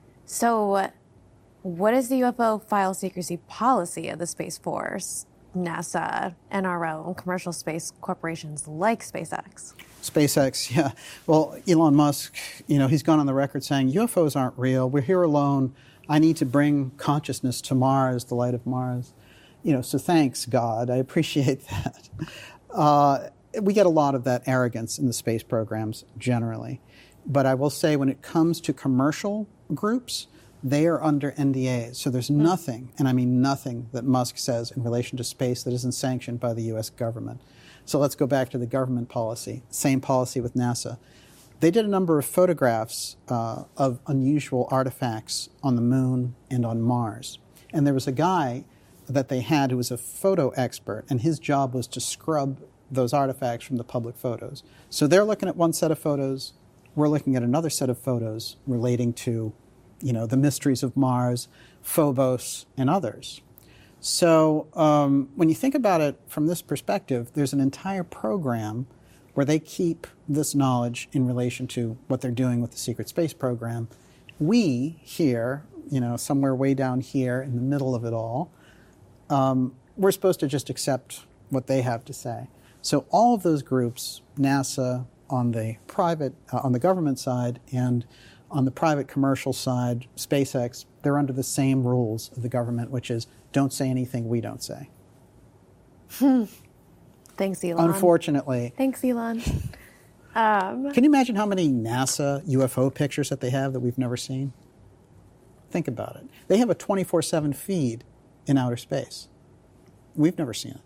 So what is the U F O file secrecy policy of the Space Force, NASA, N R O, and commercial space corporations like SpaceX? SpaceX, yeah. Well, Elon Musk, you know, he's gone on the record saying, U F Os aren't real. We're here alone. I need to bring consciousness to Mars, the light of Mars. You know, so thanks, God. I appreciate that. Uh, we get a lot of that arrogance in the space programs generally. But I will say when it comes to commercial groups, they are under N D As. So there's nothing, and I mean nothing, that Musk says in relation to space that isn't sanctioned by the U S government. So let's go back to the government policy. Same policy with NASA. They did a number of photographs uh, of unusual artifacts on the moon and on Mars. And there was a guy that they had who was a photo expert, and his job was to scrub those artifacts from the public photos. So they're looking at one set of photos. We're looking at another set of photos relating to, you know, the mysteries of Mars, Phobos, and others. So um, when you think about it from this perspective, there's an entire program where they keep this knowledge in relation to what they're doing with the secret space program. We here, you know, somewhere way down here in the middle of it all, um, we're supposed to just accept what they have to say. So all of those groups, NASA, on the private, uh, on the government side, and on the private commercial side, SpaceX, they're under the same rules of the government, which is don't say anything we don't say. Hmm. Thanks, Elon. Unfortunately. Thanks, Elon. Um, Can you imagine how many NASA U F O pictures that they have that we've never seen? Think about it. They have a twenty-four seven feed in outer space. We've never seen it.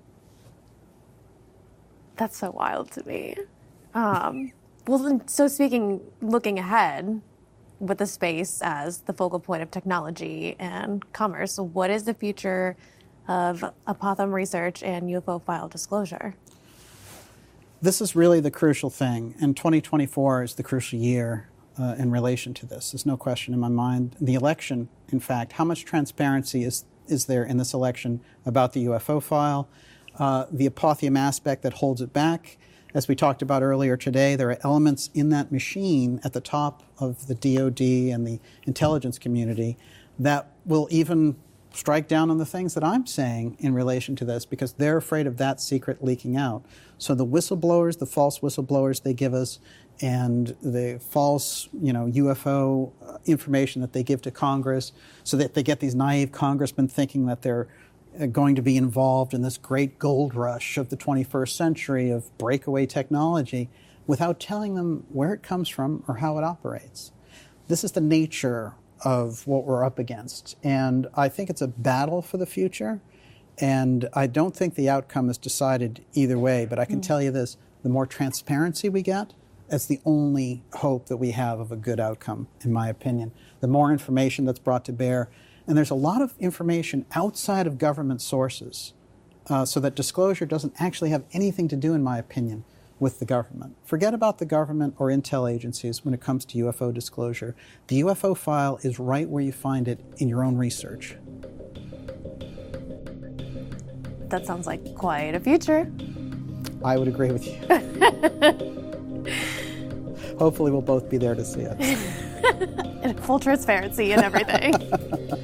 That's so wild to me. Um, well, then, so speaking, looking ahead with the space as the focal point of technology and commerce, what is the future of Apothem research and U F O file disclosure? This is really the crucial thing, and twenty twenty-four is the crucial year uh, in relation to this. There's no question in my mind. The election, in fact, how much transparency is, is there in this election about the U F O file? Uh, the Apothem aspect that holds it back. As we talked about earlier today, there are elements in that machine at the top of the D O D and the intelligence community that will even strike down on the things that I'm saying in relation to this, because they're afraid of that secret leaking out. So the whistleblowers, the false whistleblowers they give us, and the false, you know, U F O information that they give to Congress, so that they get these naive congressmen thinking that they're going to be involved in this great gold rush of the twenty-first century of breakaway technology without telling them where it comes from or how it operates. This is the nature of what we're up against. And I think it's a battle for the future. And I don't think the outcome is decided either way. But I can mm. tell you this, the more transparency we get, that's the only hope that we have of a good outcome, in my opinion. The more information that's brought to bear. And there's a lot of information outside of government sources, uh, so that disclosure doesn't actually have anything to do, in my opinion, with the government. Forget about the government or intel agencies when it comes to U F O disclosure. The U F O file is right where you find it in your own research. That sounds like quite a future. I would agree with you. Hopefully we'll both be there to see it. Full transparency and everything.